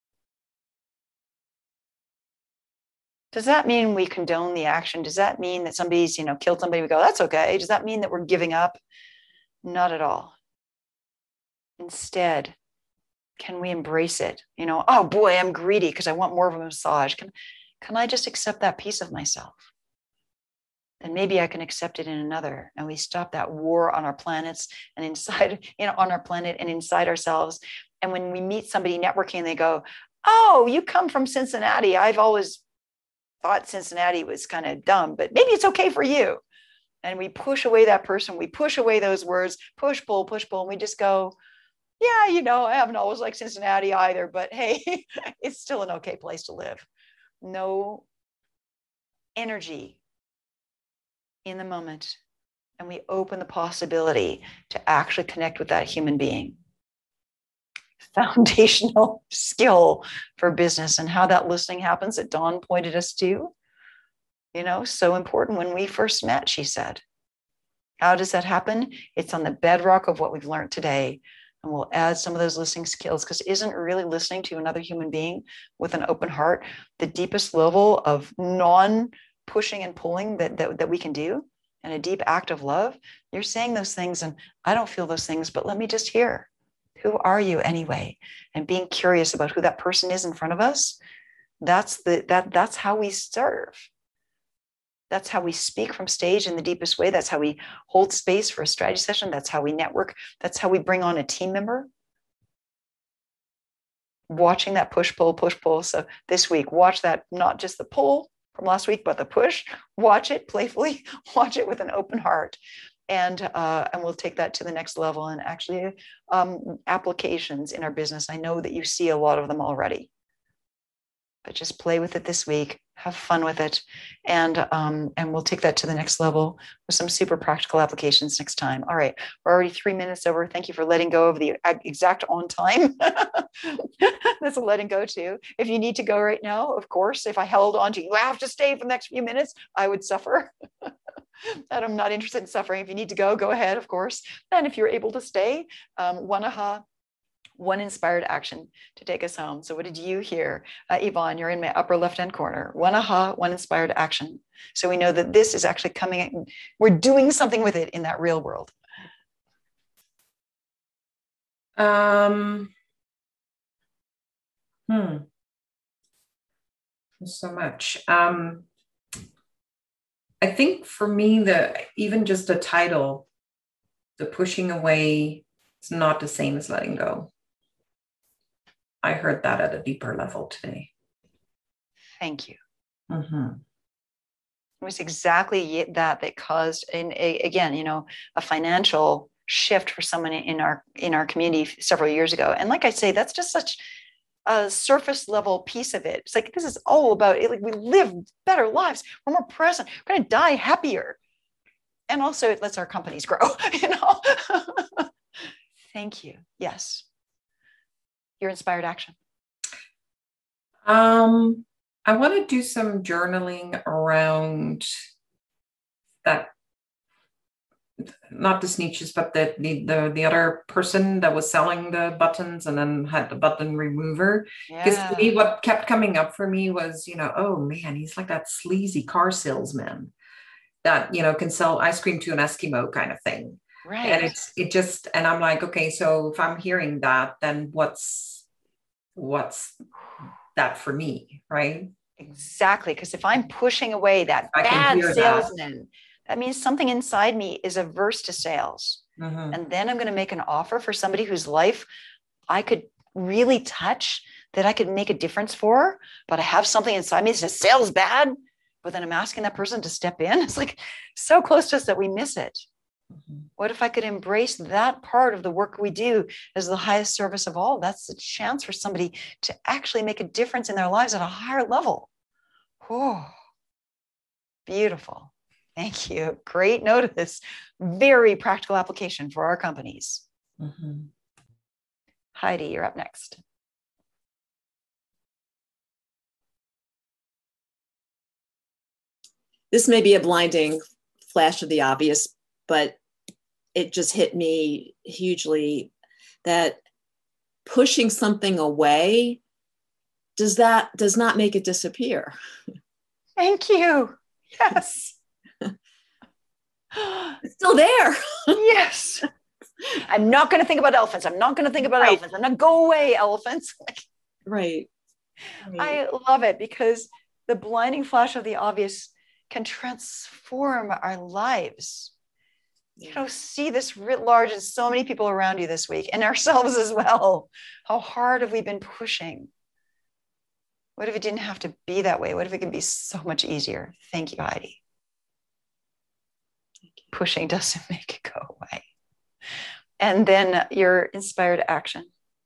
Does that mean we condone the action? Does that mean that somebody's, killed somebody? We go, that's okay. Does that mean that we're giving up? Not at all. Instead, can we embrace it? Oh boy, I'm greedy because I want more of a massage. Can I just accept that piece of myself? then maybe I can accept it in another. And we stop that war on our planets and inside, on our planet and inside ourselves. And when we meet somebody networking, they go, oh, you come from Cincinnati. I've always thought Cincinnati was kind of dumb, but maybe it's okay for you. And we push away that person. We push away those words, push, pull, and we just go, yeah, I haven't always liked Cincinnati either, but hey, it's still an okay place to live. No energy in the moment. And we open the possibility to actually connect with that human being. Foundational skill for business, and how that listening happens that Dawn pointed us to. So important. When we first met, she said, how does that happen? It's on the bedrock of what we've learned today. And we'll add some of those listening skills, because isn't really listening to another human being with an open heart the deepest level of non-pushing and pulling that we can do, and a deep act of love? You're saying those things and I don't feel those things, but let me just hear. Who are you anyway? And being curious about who that person is in front of us. That's how we serve. That's how we speak from stage in the deepest way. That's how we hold space for a strategy session. That's how we network. That's how we bring on a team member. Watching that push, pull. So this week, watch that, not just the pull from last week, but the push. Watch it playfully. Watch it with an open heart. And we'll take that to the next level. And actually, applications in our business, I know that you see a lot of them already. But just play with it this week. Have fun with it, and we'll take that to the next level with some super practical applications next time. All right, we're already 3 minutes over. Thank you for letting go of the exact on time. That's a letting go too. If you need to go right now, of course, if I held on to you have to stay for the next few minutes, I would suffer. And I'm not interested in suffering. If you need to go ahead, of course. And if you're able to stay, one aha, one inspired action to take us home. So what did you hear? Yvonne, you're in my upper left-hand corner. One aha, one inspired action. So we know that this is actually coming in. We're doing something with it in that real world. So much. I think for me, even just a title, the pushing away is not the same as letting go. I heard that at a deeper level today. Thank you. Mm-hmm. It was exactly that caused, a financial shift for someone in our community several years ago. And like I say, that's just such a surface level piece of it. It's like, this is all about it. Like, we live better lives. We're more present. We're going to die happier. And also it lets our companies grow, Thank you. Yes. Your inspired action. I want to do some journaling around that, not the Sneetches, but the other person that was selling the buttons and then had the button remover. Because to me, what kept coming up for me was, oh man, he's like that sleazy car salesman that, can sell ice cream to an Eskimo kind of thing. Right. And and I'm like, okay, so if I'm hearing that, then what's that for me, right? Exactly. Because if I'm pushing away that bad salesman, that means something inside me is averse to sales. Mm-hmm. And then I'm going to make an offer for somebody whose life I could really touch, that I could make a difference for, but I have something inside me that says sales bad, but then I'm asking that person to step in. It's like so close to us that we miss it. Mm-hmm. What if I could embrace that part of the work we do as the highest service of all? That's the chance for somebody to actually make a difference in their lives at a higher level. Oh, beautiful. Thank you. Great notice. Very practical application for our companies. Mm-hmm. Heidi, you're up next. This may be a blinding flash of the obvious, but it just hit me hugely that pushing something away does not make it disappear. Thank you. Yes. It's still there. Yes. I'm not going to think about elephants. I'm not going to think about elephants. I'm not go away, elephants. Right. I love it because the blinding flash of the obvious can transform our lives. You know, see this writ large and so many people around you this week and ourselves as well. How hard have we been pushing? What if it didn't have to be that way? What if it could be so much easier? Thank you, Heidi. Pushing doesn't make it go away. And then your inspired action.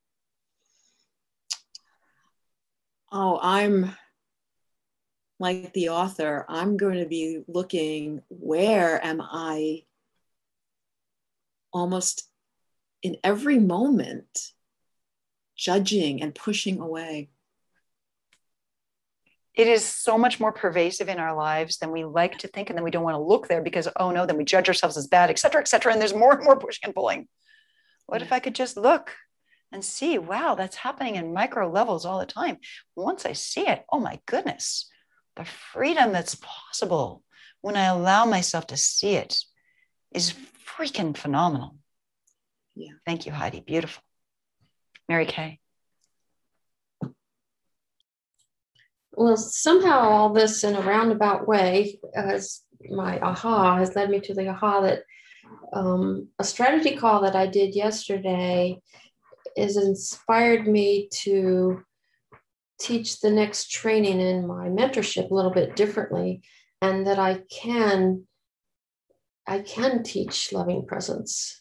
Oh, I'm like the author. I'm going to be looking, where am I almost in every moment judging and pushing away? It is so much more pervasive in our lives than we like to think. And then we don't want to look there because, oh no, then we judge ourselves as bad, et cetera, et cetera. And there's more and more pushing and pulling. What if I could just look and see, wow, that's happening in micro levels all the time. Once I see it, oh my goodness, the freedom that's possible when I allow myself to see it is freaking phenomenal. Yeah. Thank you, Heidi. Beautiful. Mary Kay. Well, somehow all this in a roundabout way, as my aha has led me to the aha that a strategy call that I did yesterday has inspired me to teach the next training in my mentorship a little bit differently, and that I can teach loving presence.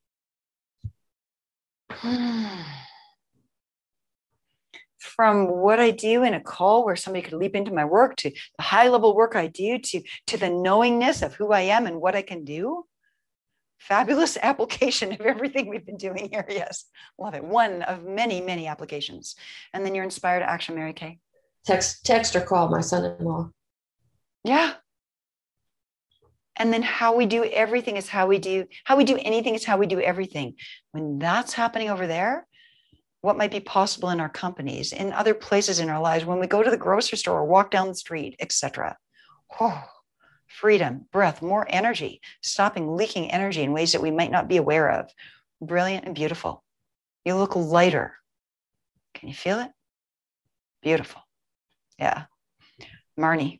From what I do in a call where somebody could leap into my work, to the high level work I do, to the knowingness of who I am and what I can do. Fabulous application of everything we've been doing here. Yes, love it. One of many, many applications. And then your inspired action, Mary Kay. Text or call my son-in-law. Yeah. And then how we do everything is how we do anything is how we do everything. When that's happening over there, what might be possible in our companies, in other places in our lives, when we go to the grocery store or walk down the street, etc. Oh, freedom, breath, more energy, stopping leaking energy in ways that we might not be aware of. Brilliant and beautiful. You look lighter. Can you feel it? Beautiful. Yeah. Marnie.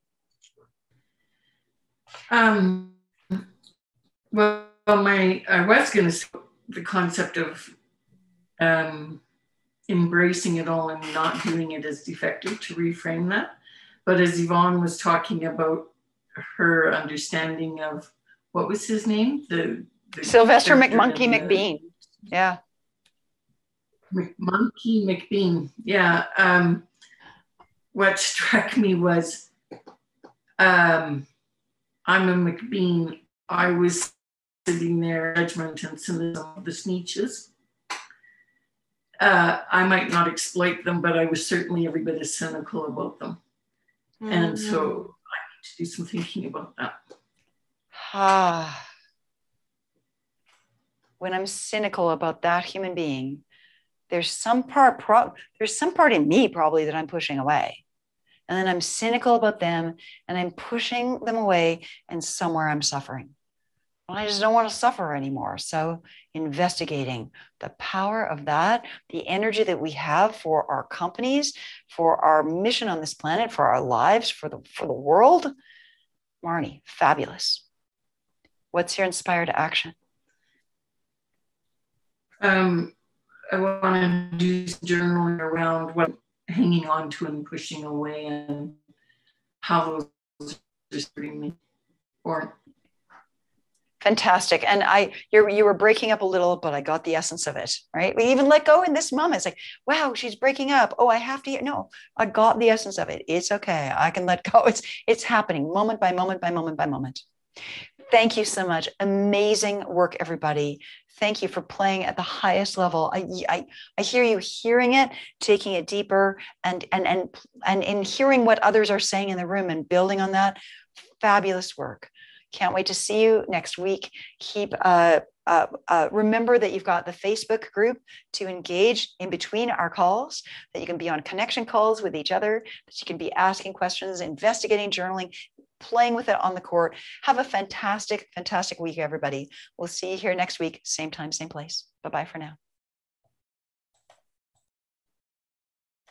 Well, I was going to say the concept of embracing it all and not doing it as defective, to reframe that. But as Yvonne was talking about her understanding of, what was his name? The Sylvester McMonkey McBean. Yeah. McMonkey McBean. Yeah. What struck me was, I'm a McBean. I was sitting there, judgment and cynicism of the Sneetches. I might not exploit them, but I was certainly every bit as cynical about them. Mm-hmm. And so I need to do some thinking about that. When I'm cynical about that human being, there's some part in me probably that I'm pushing away. And then I'm cynical about them and I'm pushing them away, and somewhere I'm suffering. I just don't want to suffer anymore. So investigating the power of that, the energy that we have for our companies, for our mission on this planet, for our lives, for the world. Marnie, fabulous. What's your inspired action? I want to do some journaling around what I'm hanging on to and pushing away, and how those are serving me. Fantastic. And you were breaking up a little, but I got the essence of it, right? We even let go in this moment. It's like, wow, she's breaking up. Oh, I have to, no, I got the essence of it. It's okay. I can let go. It's happening moment by moment by moment by moment. Thank you so much. Amazing work, everybody. Thank you for playing at the highest level. I hear you hearing it, taking it deeper, and in hearing what others are saying in the room and building on that. Fabulous work. Can't wait to see you next week. Remember that you've got the Facebook group to engage in between our calls, that you can be on connection calls with each other, that you can be asking questions, investigating, journaling, playing with it on the court. Have a fantastic, fantastic week, everybody. We'll see you here next week, same time, same place. Bye-bye for now.